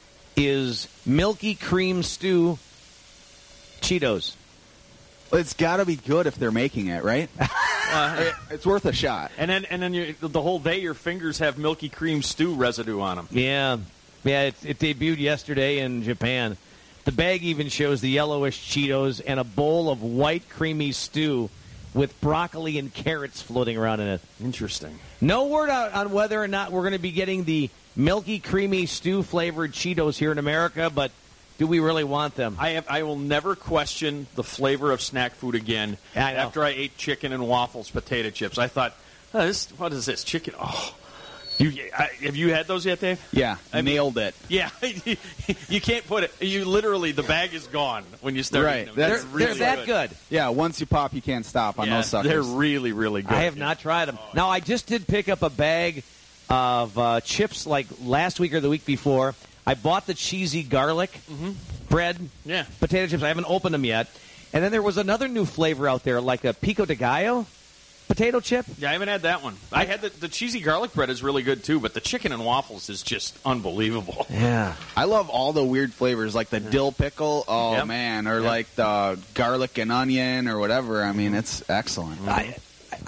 is Milky Cream Stew Cheetos. It's got to be good if they're making it, right? Uh, It- it's worth a shot. and then and then you, the whole day your fingers have milky cream stew residue on them. Yeah. Yeah, it, it debuted yesterday in Japan. The bag even shows the yellowish Cheetos and a bowl of white creamy stew with broccoli and carrots floating around in it. Interesting. No word out on whether or not we're going to be getting the milky, creamy, stew-flavored Cheetos here in America, but do we really want them? I have. I will never question the flavor of snack food again. I know. After I ate chicken and waffles, potato chips, I thought, oh, this, "What is this chicken?" Oh, you I, have you had those yet, Dave? Yeah, I mean- nailed it. Yeah, you can't put it. You literally the bag is gone when you start Right. eating them. They're, That's they're that good. Yeah, once you pop, you can't stop on Yeah, those suckers. they're really, really good. I have not tried them. Now, I just did pick up a bag of uh, chips like last week or the week before. I bought the cheesy garlic bread Yeah. potato chips. I haven't opened them yet. And then there was another new flavor out there, like a pico de gallo potato chip. Yeah, I haven't had that one. I had the, the cheesy garlic bread is really good too, but the chicken and waffles is just unbelievable. Yeah. I love all the weird flavors, like the dill pickle. Oh Yep. man, or Yep. like the garlic and onion or whatever. I mean, it's excellent. I,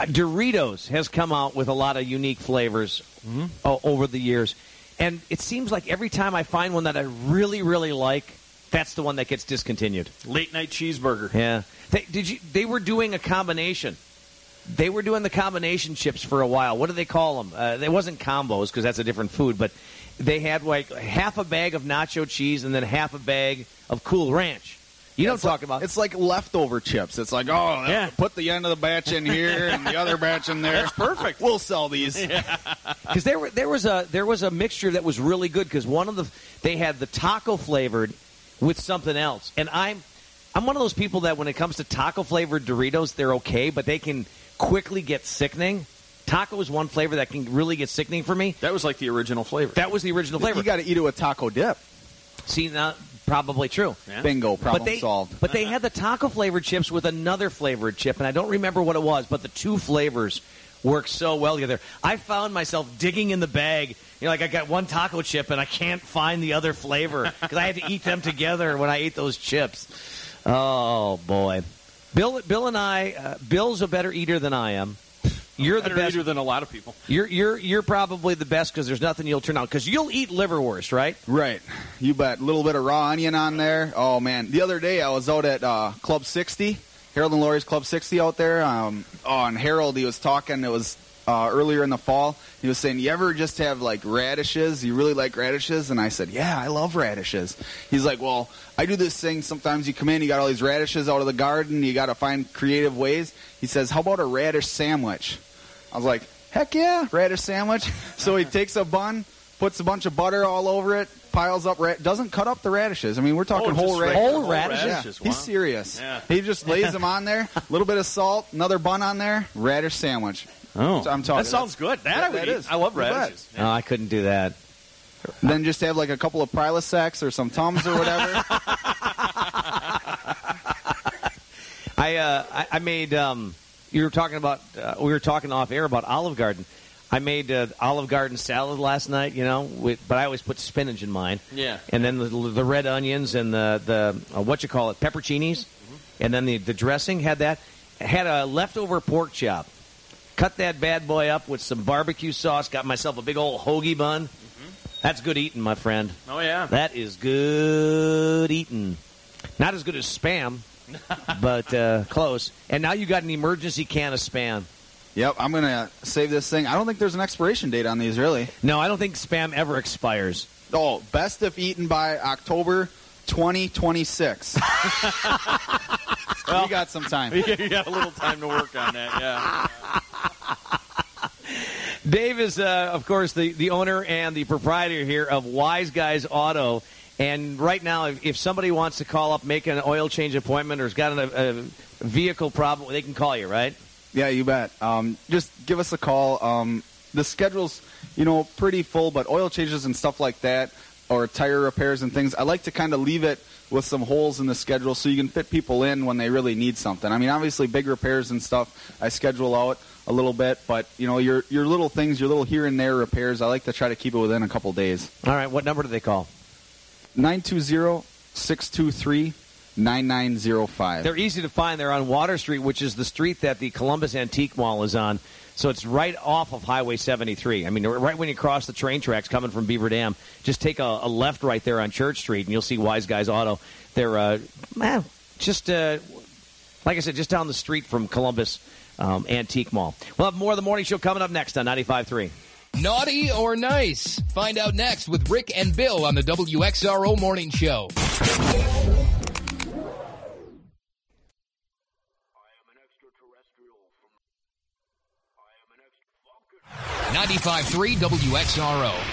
Uh, Doritos has come out with a lot of unique flavors mm-hmm. o- over the years. And it seems like every time I find one that I really, really like, that's the one that gets discontinued. Late night cheeseburger. Yeah. They, did you? They were doing a combination. They were doing the combination chips for a while. What do they call them? Uh, it wasn't combos because that's a different food, but they had like half a bag of nacho cheese and then half a bag of Cool Ranch. You know what I'm talking about? It's like leftover chips. It's like, oh, yeah. put the end of the batch in here and the other batch in there. That's perfect. We'll sell these. Because there, there was a there was a mixture that was really good. Because one of the they had the taco flavored with something else, and I'm I'm one of those people that when it comes to taco flavored Doritos, they're okay, but they can quickly get sickening. Taco is one flavor that can really get sickening for me. That was like the original flavor. That was the original flavor. You got to eat it with taco dip. See, now, probably true. Yeah. Bingo, problem but they, solved. But they had the taco flavored chips with another flavored chip, and I don't remember what it was, but the two flavors work so well together. I found myself digging in the bag. You know, like I got one taco chip, and I can't find the other flavor because I had to eat them together when I ate those chips. Oh, boy. Bill, Bill and I, uh, Bill's a better eater than I am. You're the better best eater than a lot of people. You're you're you're probably the best because there's nothing you'll turn out because you'll eat liverwurst, right? Right. You bet. A little bit of raw onion on there. Oh man. The other day I was out at uh, Club sixty, Harold and Laurie's Club sixty out there. Um, oh, and Harold, he was talking. It was uh, earlier in the fall. He was saying, "You ever just have like radishes? You really like radishes?" And I said, "Yeah, I love radishes." He's like, "Well, I do this thing. Sometimes you come in, you got all these radishes out of the garden. You got to find creative ways." He says, "How about a radish sandwich?" I was like, heck yeah, radish sandwich. So he takes a bun, puts a bunch of butter all over it, piles up, ra- doesn't cut up the radishes. I mean, we're talking oh, whole, ra- whole radishes. radishes. Yeah. Wow. He's serious. Yeah. He just lays them on there, a little bit of salt, another bun on there, radish sandwich. Oh, so I'm talking. That sounds good. That, that I would that eat. is. I love You radishes. No, I couldn't do that. Then just have like a couple of Prilosec or some Tums or whatever. I, uh, I I made. Um, you were talking about. Uh, we were talking off air about Olive Garden. I made uh, Olive Garden salad last night. You know, with, but I always put spinach in mine. Yeah. And then the, the red onions and the the uh, what you call it, pepperoncinis, mm-hmm. and then the the dressing had that. Had a leftover pork chop. Cut that bad boy up with some barbecue sauce. Got myself a big old hoagie bun. Mm-hmm. That's good eating, my friend. Oh yeah. That is good eating. Not as good as Spam. But uh, close. And now you got an emergency can of Spam. Yep, I'm going to save this thing. I don't think there's an expiration date on these, really. No, I don't think Spam ever expires. Oh, best if eaten by October twenty twenty-six. Well, we got some time. You got a little time to work on that, yeah. Dave is, uh, of course, the, the owner and the proprietor here of Wise Guys Auto. And right now, if, if somebody wants to call up, make an oil change appointment, or has got a, a vehicle problem, they can call you, right? Yeah, you bet. Um, just give us a call. Um, the schedule's, you know, pretty full, but oil changes and stuff like that, or tire repairs and things, I like to kind of leave it with some holes in the schedule so you can fit people in when they really need something. I mean, obviously, big repairs and stuff, I schedule out a little bit, but, you know, your your little things, your little here and there repairs, I like to try to keep it within a couple days. All right, what number do they call? nine two zero, six two three, nine nine zero five. They're easy to find. They're on Water Street, which is the street that the Columbus Antique Mall is on. So it's right off of Highway seventy-three. I mean, right when you cross the train tracks coming from Beaver Dam, just take a, a left right there on Church Street, and you'll see Wise Guys Auto. They're uh, man, just uh, like I said, just down the street from Columbus um, Antique Mall. We'll have more of the morning show coming up next on ninety-five point three. Naughty or nice? Find out next with Rick and Bill on the W X R O Morning Show. ninety-five point three W X R O.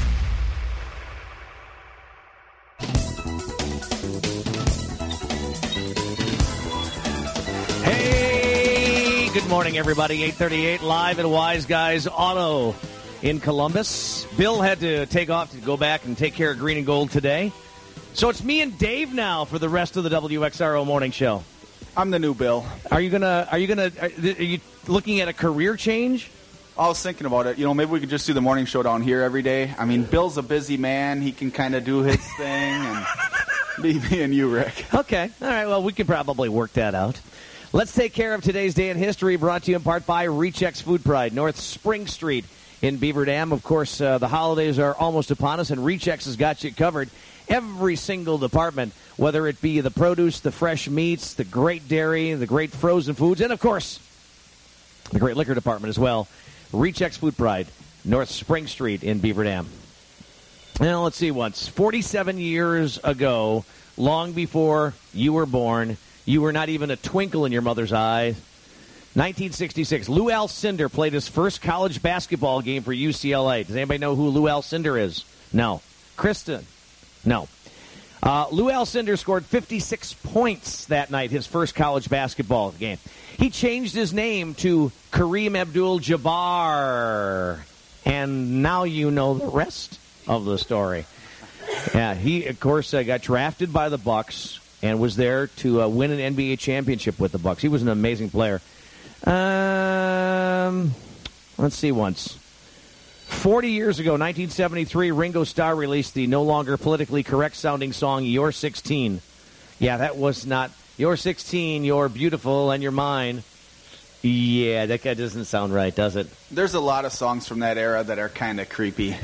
Hey, good morning, everybody. eight thirty-eight live at Wise Guys Auto in Columbus. Bill had to take off to go back and take care of green and gold today. So it's me and Dave now for the rest of the W X R O morning show. I'm the new Bill. Are you gonna? Are you gonna? Are you looking at a career change? I was thinking about it. You know, maybe we could just do the morning show down here every day. I mean, Bill's a busy man. He can kind of do his thing, and be me and you, Rick. Okay. All right. Well, we could probably work that out. Let's take care of today's day in history, brought to you in part by Rechex Food Pride, North Spring Street in Beaver Dam. Of course, uh, the holidays are almost upon us, and Rechex has got you covered. Every single department, whether it be the produce, the fresh meats, the great dairy, the great frozen foods, and, of course, the great liquor department as well. Rechex Food Pride, North Spring Street in Beaver Dam. Now, let's see once. forty-seven years ago, long before you were born, you were not even a twinkle in your mother's eye. nineteen sixty-six, Lou Alcindor played his first college basketball game for U C L A. Does anybody know who Lou Alcindor is? No. Kristen? No. Uh, Lou Alcindor scored fifty-six points that night, his first college basketball game. He changed his name to Kareem Abdul-Jabbar, and now you know the rest of the story. Yeah, he, of course, uh, got drafted by the Bucks and was there to uh, win an N B A championship with the Bucks. He was an amazing player. Um, let's see once. Forty years ago, nineteen seventy-three, Ringo Starr released the no longer politically correct-sounding song, You're sixteen. Yeah, that was not, You're sixteen, you're beautiful, and you're mine. Yeah, that guy doesn't sound right, does it? There's a lot of songs from that era that are kind of creepy.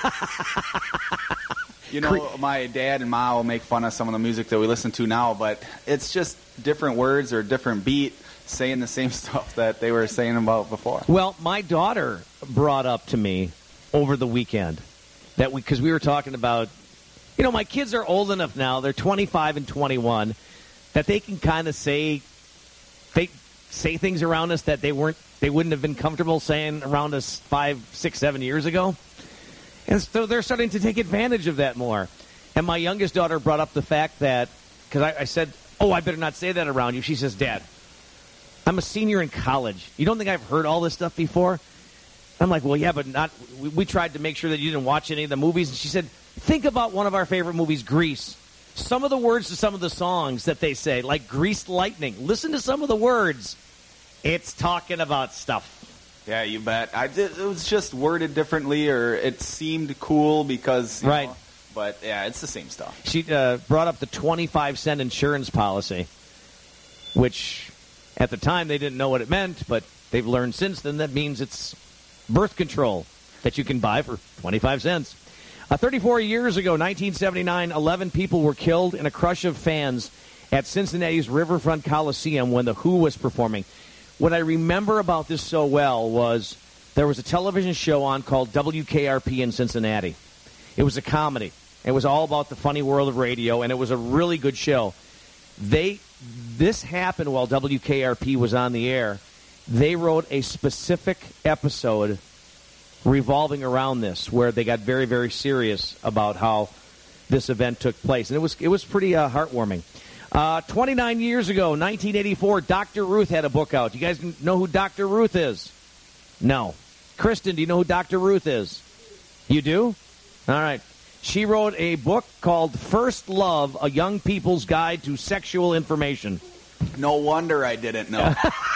You know, my dad and ma will make fun of some of the music that we listen to now, but it's just different words or different beat saying the same stuff that they were saying about before. Well, my daughter brought up to me over the weekend that we, because we were talking about, you know, my kids are old enough now, they're twenty-five and twenty-one, that they can kind of say, they say things around us that they weren't, they wouldn't have been comfortable saying around us five, six, seven years ago. And so they're starting to take advantage of that more. And my youngest daughter brought up the fact that, because I, I said, oh, I better not say that around you. She says, Dad, I'm a senior in college. You don't think I've heard all this stuff before? I'm like, well, yeah, but not. We, we tried to make sure that you didn't watch any of the movies. And she said, think about one of our favorite movies, Grease. Some of the words to some of the songs that they say, like Greased Lightning. Listen to some of the words. It's talking about stuff. Yeah, you bet. I did, it was just worded differently, or it seemed cool because, you right. know, but yeah, it's the same stuff. She uh, brought up the twenty-five cent insurance policy, which at the time they didn't know what it meant, but they've learned since then that means it's birth control that you can buy for twenty-five cents. Uh, thirty-four years ago, nineteen seventy-nine, eleven people were killed in a crush of fans at Cincinnati's Riverfront Coliseum when The Who was performing. What I remember about this so well was there was a television show on called W K R P in Cincinnati. It was a comedy. It was all about the funny world of radio, and it was a really good show. They, this happened while W K R P was on the air. They wrote a specific episode revolving around this, where they got very, very serious about how this event took place. And it was it was pretty uh, heartwarming. Uh, twenty-nine years ago, nineteen eighty-four, Doctor Ruth had a book out. You guys know who Doctor Ruth is? No. Kristen, do you know who Doctor Ruth is? You do? All right. She wrote a book called First Love, A Young People's Guide to Sexual Information. No wonder I didn't know.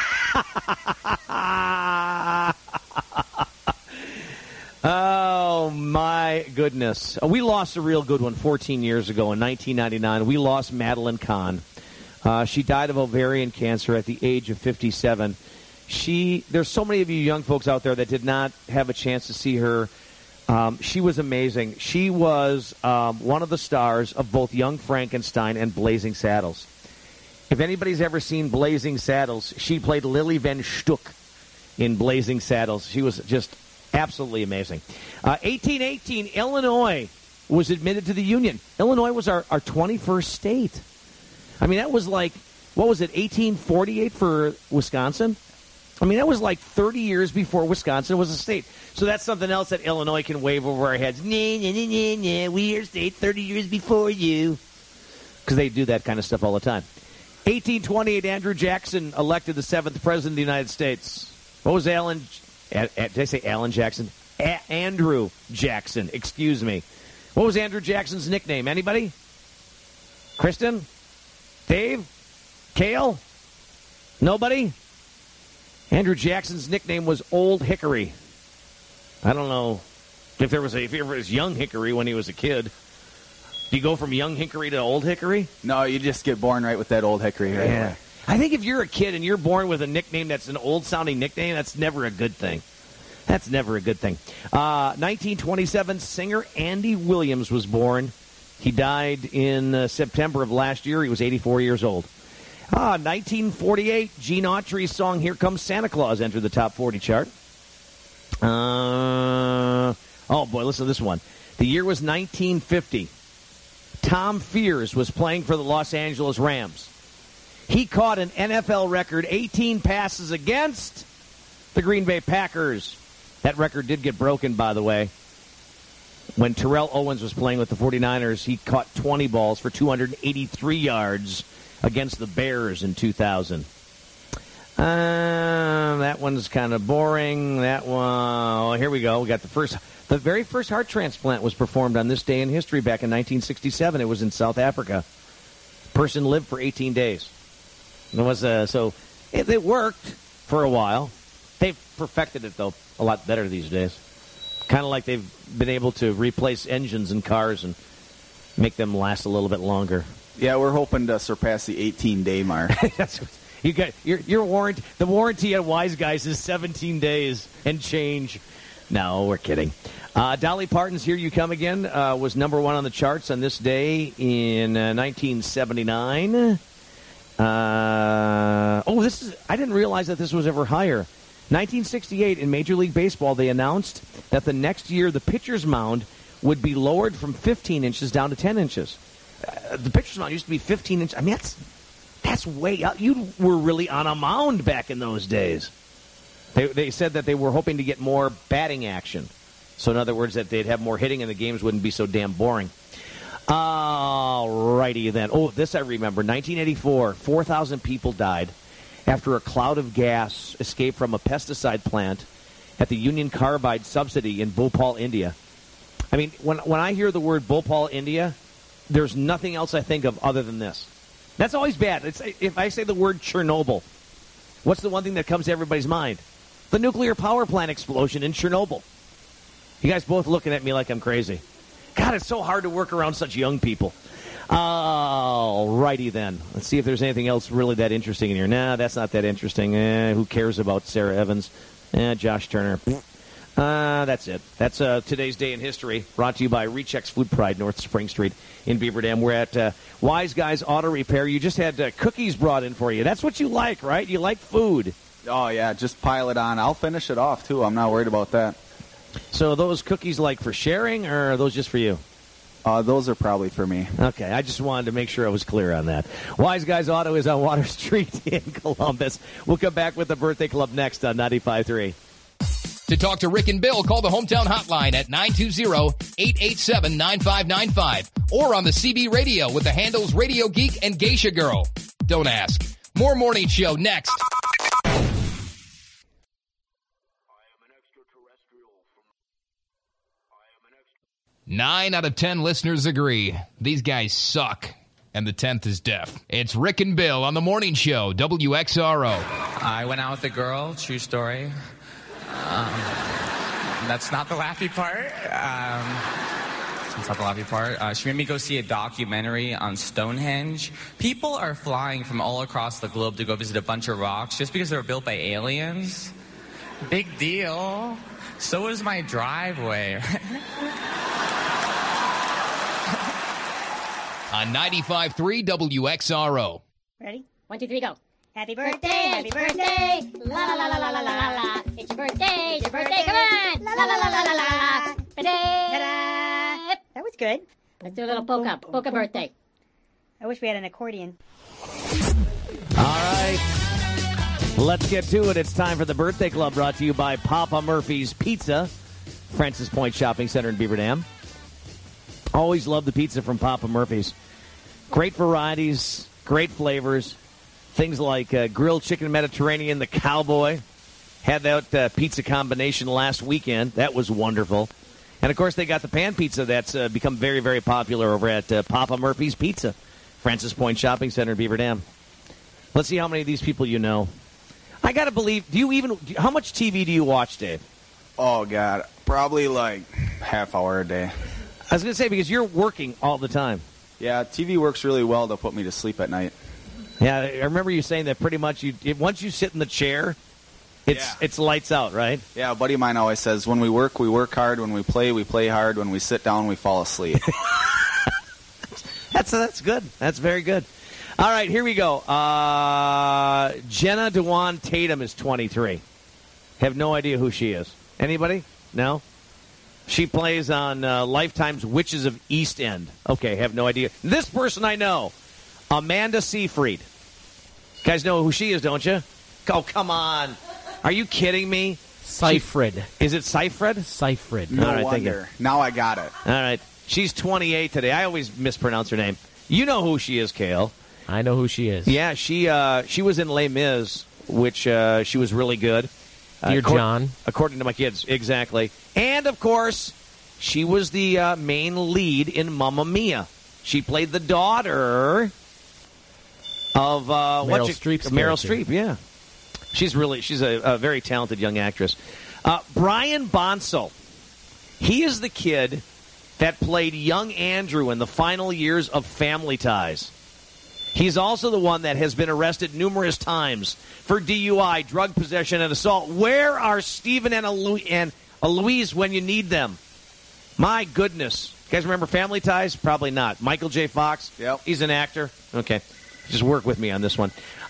Oh, my goodness. We lost a real good one fourteen years ago in nineteen ninety-nine. We lost Madeline Kahn. Uh, she died of ovarian cancer at the age of fifty-seven. She, there's so many of you young folks out there that did not have a chance to see her. Um, she was amazing. She was um, one of the stars of both Young Frankenstein and Blazing Saddles. If anybody's ever seen Blazing Saddles, she played Lily Van Stuck in Blazing Saddles. She was just absolutely amazing. Uh, eighteen eighteen, Illinois was admitted to the Union. Illinois was our, our twenty-first state. I mean, that was like, what was it, eighteen forty-eight for Wisconsin? I mean, that was like thirty years before Wisconsin was a state. So that's something else that Illinois can wave over our heads. Nah, nah, nah, nah, nah. We are state thirty years before you. Because they do that kind of stuff all the time. eighteen twenty-eight, Andrew Jackson elected the seventh president of the United States. What was Alan... A, a, did I say Alan Jackson? A, Andrew Jackson, excuse me. What was Andrew Jackson's nickname? Anybody? Kristen? Dave? Kale? Nobody? Andrew Jackson's nickname was Old Hickory. I don't know if there was a, if it was Young Hickory when he was a kid. Do you go from Young Hickory to Old Hickory? No, you just get born right with that Old Hickory. Right yeah. away. I think if you're a kid and you're born with a nickname that's an old-sounding nickname, that's never a good thing. That's never a good thing. Uh, nineteen twenty-seven, singer Andy Williams was born. He died in uh, September of last year. He was eighty-four years old. Uh, nineteen forty-eight, Gene Autry's song Here Comes Santa Claus entered the top forty chart. Uh, oh, boy, listen to this one. The year was nineteen fifty. Tom Fears was playing for the Los Angeles Rams. He caught an N F L record eighteen passes against the Green Bay Packers. That record did get broken, by the way. When Terrell Owens was playing with the forty-niners, he caught twenty balls for two hundred eighty-three yards against the Bears in two thousand. Uh, that one's kind of boring. That one, oh, here we go. We got the first, the very first heart transplant was performed on this day in history back in nineteen sixty-seven. It was in South Africa. Person lived for eighteen days. It was uh, so it, it worked for a while. They've perfected it though a lot better these days. Kind of like they've been able to replace engines in cars and make them last a little bit longer. Yeah, we're hoping to surpass the eighteen-day mark. That's what, you got your your warranty. The warranty at Wise Guys is seventeen days and change. No, we're kidding. Uh, Dolly Parton's "Here You Come Again" uh, was number one on the charts on this day in uh, nineteen seventy-nine. Uh, oh, this is. I didn't realize that this was ever higher. nineteen sixty-eight, in Major League Baseball, they announced that the next year the pitcher's mound would be lowered from fifteen inches down to ten inches. Uh, the pitcher's mound used to be fifteen inches. I mean, that's that's way out. You were really on a mound back in those days. They, they said that they were hoping to get more batting action. So, in other words, that they'd have more hitting and the games wouldn't be so damn boring. All righty then. Oh, this I remember. nineteen eighty-four, four thousand people died after a cloud of gas escaped from a pesticide plant at the Union Carbide subsidy in Bhopal, India. I mean, when when I hear the word Bhopal, India, there's nothing else I think of other than this. That's always bad. It's, if I say the word Chernobyl, what's the one thing that comes to everybody's mind? The nuclear power plant explosion in Chernobyl. You guys both looking at me like I'm crazy. God, it's so hard to work around such young people. All righty then. Let's see if there's anything else really that interesting in here. Nah, that's not that interesting. Eh, who cares about Sarah Evans? Eh, Josh Turner. Uh, that's it. That's uh, today's day in history, brought to you by Rechex Food Pride, North Spring Street in Beaver Dam. We're at uh, Wise Guys Auto Repair. You just had uh, cookies brought in for you. That's what you like, right? You like food. Oh, yeah, just pile it on. I'll finish it off, too. I'm not worried about that. So are those cookies like for sharing, or are those just for you? Uh, those are probably for me. Okay, I just wanted to make sure I was clear on that. Wise Guys Auto is on Water Street in Columbus. We'll come back with the Birthday Club next on ninety-five point three. To talk to Rick and Bill, call the hometown hotline at nine two zero, eight eight seven, nine five nine five or on the C B radio with the handles Radio Geek and Geisha Girl. Don't ask. More Morning Show next. Nine out of ten listeners agree. These guys suck. And the tenth is deaf. It's Rick and Bill on the Morning Show, W X R O. I went out with a girl, true story. Um, that's not the laughy part. Um, that's not the laughy part. Uh, she made me go see a documentary on Stonehenge. People are flying from all across the globe to go visit a bunch of rocks just because they were built by aliens. Big deal. So is my driveway. On ninety-five point three W X R O. Ready? One, two, three, go. Happy birthday, happy birthday, la la la la la la la la. It's your birthday, it's your birthday, come on! La la la la la la la. Ta-da! That was good. Let's do a little polka, polka birthday. I wish we had an accordion. All right. Let's get to it. It's time for the Birthday Club, brought to you by Papa Murphy's Pizza, Francis Point Shopping Center in Beaver Dam. Always love the pizza from Papa Murphy's. Great varieties, great flavors. Things like uh, grilled chicken Mediterranean, the Cowboy. Had that uh, pizza combination last weekend. That was wonderful. And, of course, they got the pan pizza that's uh, become very, very popular over at uh, Papa Murphy's Pizza, Francis Point Shopping Center in Beaver Dam. Let's see how many of these people you know. I got to believe, do you even, how much T V do you watch, Dave? Oh, God. Probably like half hour a day. I was going to say, because you're working all the time. Yeah, T V works really well to put me to sleep at night. Yeah, I remember you saying that pretty much. You it, once you sit in the chair, it's Yeah. it's lights out, right? Yeah, a buddy of mine always says, when we work, we work hard. When we play, we play hard. When we sit down, we fall asleep. That's that's good. That's very good. All right, here we go. Uh, Jenna Dewan Tatum is twenty-three. Have no idea who she is. Anybody? No? She plays on uh, Lifetime's Witches of East End. Okay, have no idea. This person I know, Amanda Seyfried. You guys know who she is, don't you? Oh, come on. Are you kidding me? Seyfried. Is it Seyfried? Seyfried. No All right, thank wonder. you. Now I got it. All right. She's twenty-eight today. I always mispronounce her name. You know who she is, Kale. I know who she is. Yeah, she uh, she was in Les Mis, which uh, she was really good. Dear uh, acor- John. According to my kids, exactly. And, of course, she was the uh, main lead in Mamma Mia. She played the daughter of uh, Meryl what you- Streep's Meryl character. Streep, yeah. She's really she's a, a very talented young actress. Uh, Brian Bonsall. He is the kid that played young Andrew in the final years of Family Ties. He's also the one that has been arrested numerous times for D U I, drug possession, and assault. Where are Stephen and, Elu- and Eloise when you need them? My goodness. You guys remember Family Ties? Probably not. Michael J. Fox? Yep. He's an actor. Okay. Just work with me on this one.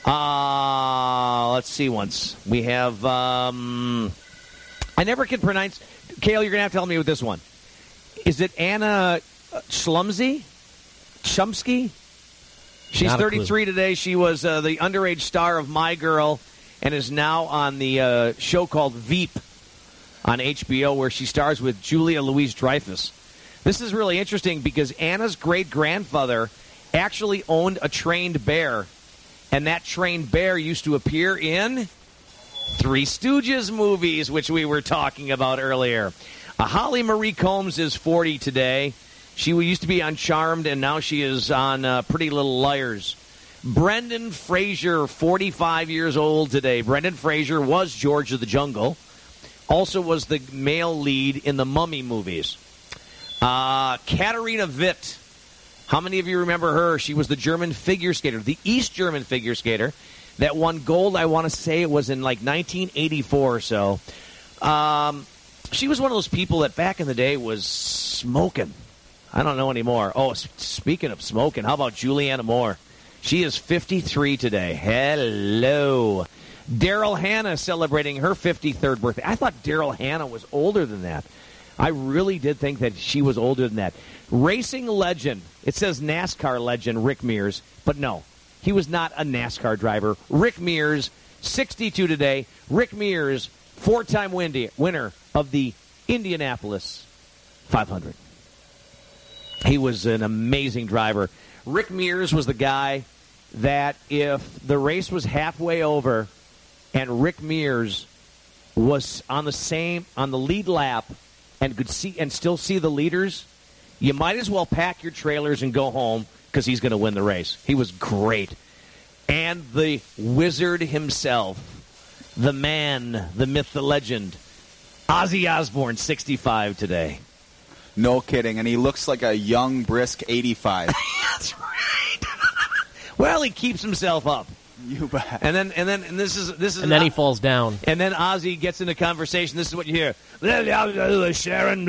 Uh, let's see once. We have, um, I never can pronounce. Kale, you're going to have to help me with this one. Is it Anna Schlumsky? Chumsky? She's Not a clue. thirty-three today. She was uh, the underage star of My Girl and is now on the uh, show called Veep on H B O, where she stars with Julia Louis-Dreyfus. This is really interesting because Anna's great-grandfather actually owned a trained bear, and that trained bear used to appear in Three Stooges movies, which we were talking about earlier. Uh, Holly Marie Combs is forty today. She used to be on Charmed, and now she is on uh, Pretty Little Liars. Brendan Fraser, forty-five years old today. Brendan Fraser was George of the Jungle. Also was the male lead in the Mummy movies. Uh, Katharina Witt. How many of you remember her? She was the German figure skater, the East German figure skater that won gold, I want to say it was in like nineteen eighty-four or so. Um, she was one of those people that back in the day was smoking. I don't know anymore. Oh, s- speaking of smoking, how about Juliana Moore? She is fifty-three today. Hello. Daryl Hannah celebrating her fifty-third birthday. I thought Daryl Hannah was older than that. I really did think that she was older than that. Racing legend. It says NASCAR legend Rick Mears, but no. He was not a NASCAR driver. Rick Mears, sixty-two today. Rick Mears, four-time windy- winner of the Indianapolis five hundred. He was an amazing driver. Rick Mears was the guy that if the race was halfway over and Rick Mears was on the same on the lead lap and could see and still see the leaders, you might as well pack your trailers and go home because he's going to win the race. He was great. And the wizard himself, the man, the myth, the legend, Ozzy Osbourne, sixty-five today. No kidding. And he looks like a young, brisk eighty-five. That's right. Well, he keeps himself up. You bet. And then, and then, and this is this is. And then he falls down. And then Ozzy gets into conversation. This is what you hear. Sharon,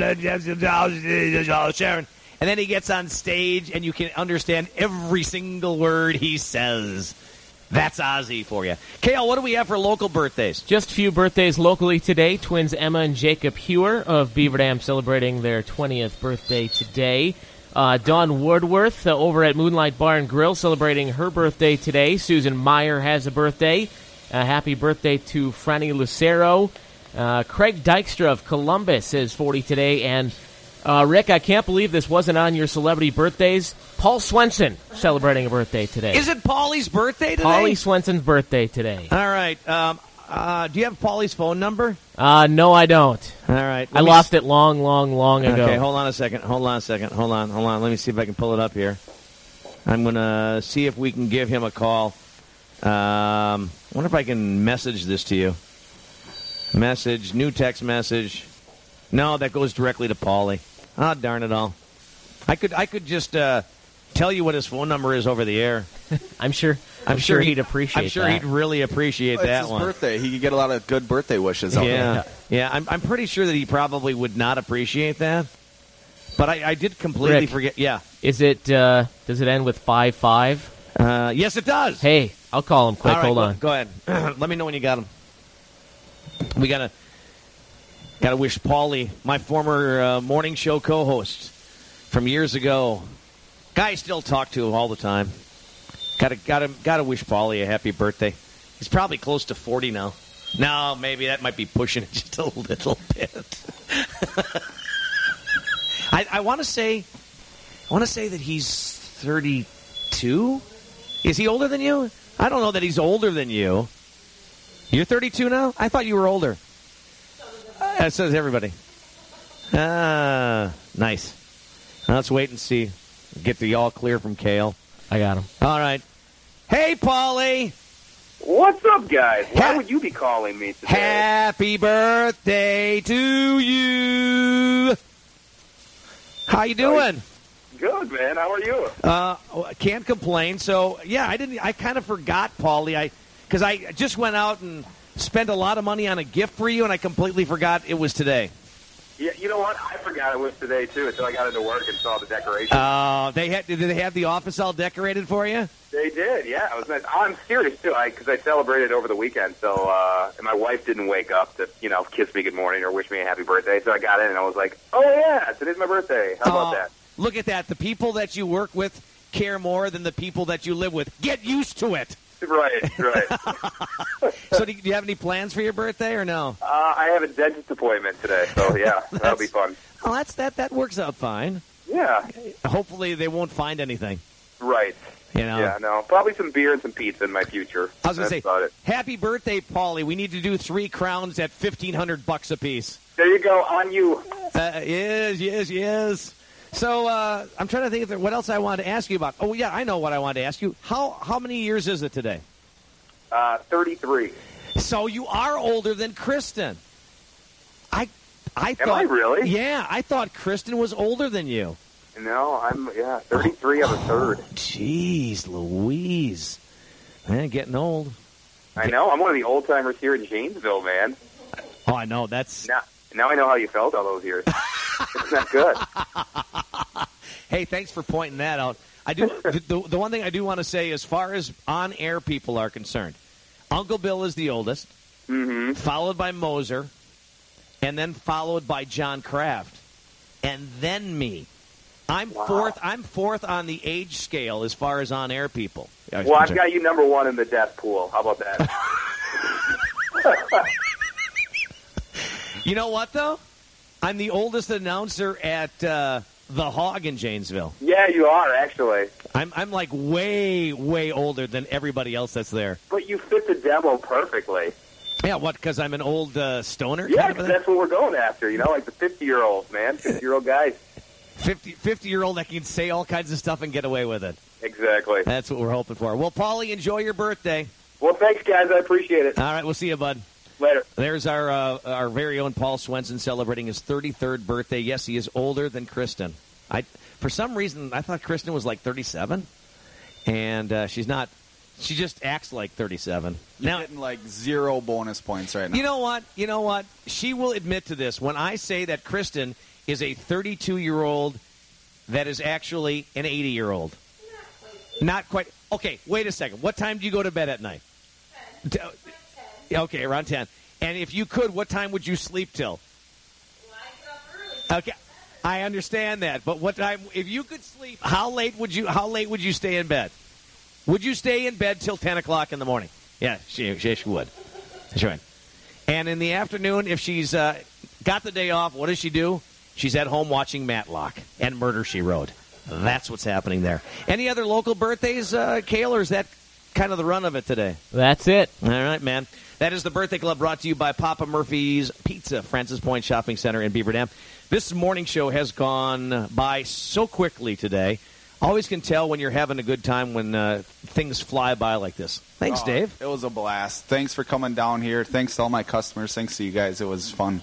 Sharon. And then he gets on stage, and you can understand every single word he says. That's Ozzy for you. Kale, what do we have for local birthdays? Just a few birthdays locally today. Twins Emma and Jacob Hewer of Beaver Dam celebrating their twentieth birthday today. Uh, Dawn Woodworth uh, over at Moonlight Bar and Grill celebrating her birthday today. Susan Meyer has a birthday. Uh, happy birthday to Franny Lucero. Uh, Craig Dykstra of Columbus is forty today. And uh, Rick, I can't believe this wasn't on your celebrity birthdays. Paul Swenson celebrating a birthday today. Is it Paulie's birthday today? Paulie Swenson's birthday today. All right. Um, uh, do you have Paulie's phone number? Uh, no, I don't. All right. I lost it long, long, long ago. Okay, hold on a second. Hold on a second. Hold on. Hold on. Let me see if I can pull it up here. I'm going to see if we can give him a call. Um, I wonder if I can message this to you. Message, new text message. No, that goes directly to Paulie. Ah, darn it all. I could I could just uh, tell you what his phone number is over the air. I'm sure I'm sure he'd appreciate I'm sure that. he'd really appreciate It's that his one. birthday. He could get a lot of good birthday wishes out yeah, there. yeah. I'm, I'm pretty sure that he probably would not appreciate that. But I, I did completely Rick, forget. Yeah. Is it? Uh, does it end with five five? Uh, yes, it does. Hey, I'll call him quick. All right, Hold go, on. Go ahead. Let me know when you got him. We gotta gotta wish Paulie, my former uh, morning show co-host from years ago, guy I still talk to all the time. Gotta gotta gotta wish Paulie a happy birthday. He's probably close to forty now. No, maybe that might be pushing it just a little bit. I, I want to say, I want to say that he's thirty-two. Is he older than you? I don't know that he's older than you. You're thirty-two now? I thought you were older. Uh, so does everybody. Ah, nice. Now let's wait and see. Get the all clear from Kale. I got him. All right. Hey, Paulie. What's up, guys? Why would you be calling me today? Happy birthday to you. How you doing? Good, man. How are you? Uh, can't complain. So yeah, I didn't. I kind of forgot, Paulie. I because I just went out and spent a lot of money on a gift for you, and I completely forgot it was today. Yeah, you know what? I forgot it was today too until I got into work and saw the decoration. Uh, they had. Did they have the office all decorated for you? They did. Yeah, it was nice. I'm serious too. I because I celebrated over the weekend. So uh, and my wife didn't wake up to you know kiss me good morning or wish me a happy birthday. So I got in and I was like, oh yeah, today's my birthday. How about Oh, that? Look at that. The people that you work with care more than the people that you live with. Get used to it. Right, right. So do you, do you have any plans for your birthday or no? Uh, I have a dentist appointment today, so yeah, that'll be fun. Oh, that's that. That works out fine. Yeah. Hopefully they won't find anything. Right. You know. Yeah, no, probably some beer and some pizza in my future. I was going to That's say, about it. happy birthday, Paulie. We need to do three crowns at fifteen hundred bucks a piece. There you go, on you. Uh, yes, yes, yes. So uh, I'm trying to think of there, what else I wanted to ask you about. Oh, yeah, I know what I wanted to ask you. How how many years is it today? Uh, thirty-three. So you are older than Kristen. I I Am thought I really? Yeah, I thought Kristen was older than you. No, I'm, yeah, thirty-three. I'm a third. Jeez Louise. Man, getting old. I know. I'm one of the old timers here in Janesville, man. Oh, I know. That's Now, now I know how you felt all those years. It's not good. Hey, thanks for pointing that out. I do. the, the, the one thing I do want to say, as far as on-air people are concerned, Uncle Bill is the oldest, mm-hmm. followed by Moser, and then followed by John Kraft, and then me. I'm Wow. fourth. I'm fourth on the age scale as far as on-air people. are Well, I've concerned. got you number one in the death pool. How about that? You know what though? I'm the oldest announcer at uh, the Hog in Janesville. Yeah, you are, actually. I'm I'm like way way older than everybody else that's there. But you fit the demo perfectly. Yeah, what? Because I'm an old uh, stoner. Yeah, kind of 'cause a thing? that's what we're going after, you know, like the fifty-year-olds, man. fifty-year-old guys. fifty, fifty-year-old that can say all kinds of stuff and get away with it. Exactly. That's what we're hoping for. Well, Paulie, enjoy your birthday. Well, thanks, guys. I appreciate it. All right, we'll see you, bud. Later. There's our uh, our very own Paul Swenson celebrating his thirty-third birthday. Yes, he is older than Kristen. I, for some reason, I thought Kristen was like thirty-seven, and uh, she's not. She just acts like thirty-seven. You're Now, getting like zero bonus points right now. you know what? You know what? She will admit to this when I say that Kristen is a thirty-two-year-old that is actually an eighty-year-old. Not quite. Okay, wait a second. What time do you go to bed at night? ten. Okay, around ten. And if you could, what time would you sleep till? Okay, I understand that. But what time? If you could sleep, how late would you? How late would you stay in bed? Would you stay in bed till ten o'clock in the morning? Yeah, she she, she would. She would. And in the afternoon, if she's uh, got the day off, what does she do? She's at home watching Matlock and Murder, She Wrote. That's what's happening there. Any other local birthdays, uh, Cale, or is that kind of the run of it today? That's it. All right, man. That is the Birthday Club brought to you by Papa Murphy's Pizza, Francis Point Shopping Center in Beaver Dam. This morning show has gone by so quickly today. Always can tell when you're having a good time when uh, things fly by like this. Thanks, Oh, Dave. It was a blast. Thanks for coming down here. Thanks to all my customers. Thanks to you guys. It was fun.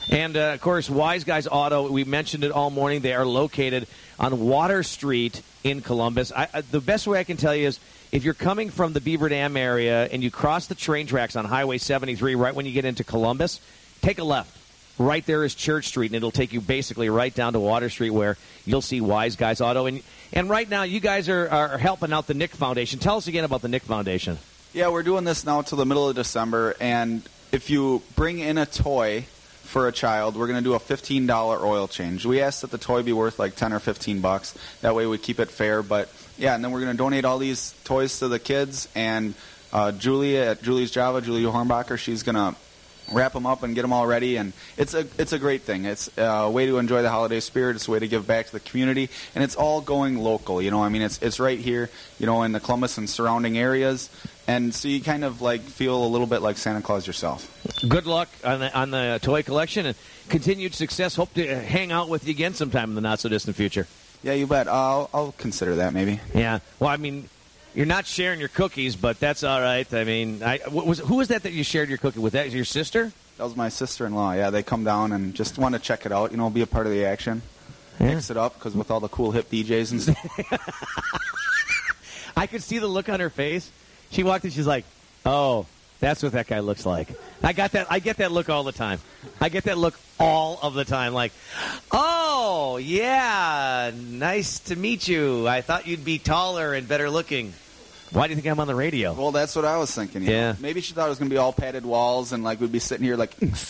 And, uh, of course, Wise Guys Auto, we mentioned it all morning. They are located on Water Street in Columbus. I, I, the best way I can tell you is if you're coming from the Beaver Dam area and you cross the train tracks on Highway seventy-three right when you get into Columbus, take a left. Right there is Church Street, and it'll take you basically right down to Water Street where you'll see Wise Guys Auto. And, and right now, you guys are, are helping out the Nick Foundation. Tell us again about the Nick Foundation. Yeah, we're doing this now till the middle of December, and if you bring in a toy for a child, we're going to do a fifteen dollars oil change. We ask that the toy be worth like ten or fifteen bucks. That way we keep it fair. But yeah, and then we're going to donate all these toys to the kids. And uh, Julia at Julie's Java, Julia Hornbacher, she's going to wrap them up and get them all ready. And it's a it's a great thing. It's a way to enjoy the holiday spirit. It's a way to give back to the community, and it's all going local. You know, I mean, it's it's right here, you know, in the Columbus and surrounding areas. And so you kind of like feel a little bit like Santa Claus yourself. Good luck on the, on the toy collection and continued success. Hope to hang out with you again sometime in the not-so-distant future. Yeah, you bet. I'll, I'll consider that maybe. Yeah. Well, I mean, you're not sharing your cookies, but that's all right. I mean, I, what was who was that that you shared your cookie with? That was your sister? That was my sister-in-law. Yeah, they come down and just want to check it out, you know, be a part of the action. Yeah. Mix it up, because with all the cool hip D Js and stuff. I could see the look on her face. She walked in, she's like, oh, that's what that guy looks like. I got that. I get that look all the time. I get that look all of the time. Like, oh, yeah, nice to meet you. I thought you'd be taller and better looking. Why do you think I'm on the radio? Well, that's what I was thinking. You yeah. know? Maybe she thought it was going to be all padded walls and, like, we'd be sitting here like,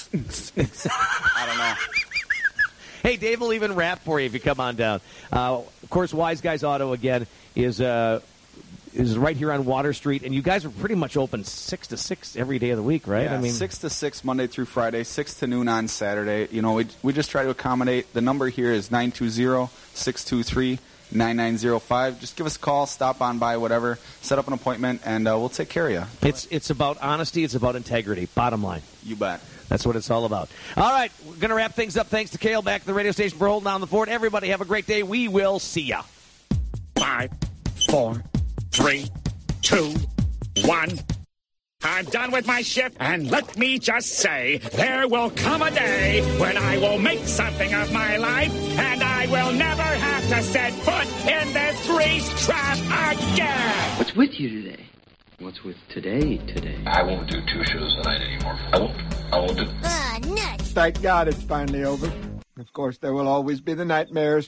I don't know. Hey, Dave will even rap for you if you come on down. Uh, of course, Wise Guys Auto, again, is uh, is right here on Water Street. And you guys are pretty much open six to six every day of the week, right? Yeah, I mean, six to six Monday through Friday, six to noon on Saturday. You know, we, we just try to accommodate. The number here is nine two zero, six two three, nine nine zero five. Just give us a call, stop on by, whatever, set up an appointment, and uh, we'll take care of you. It's, it's about honesty. It's about integrity. Bottom line. You bet. That's what it's all about. All right, we're going to wrap things up. Thanks to Kale back at the radio station for holding down the fort. Everybody have a great day. We will see ya. Five, four, three, two, one. I'm done with my shift, and let me just say, there will come a day when I will make something of my life, and I will never have to set foot in this grease trap again. What's with you today? What's with today today? I won't do two shows a night anymore. I won't. I won't do. Ah, nuts. Thank God it's finally over. Of course, there will always be the nightmares.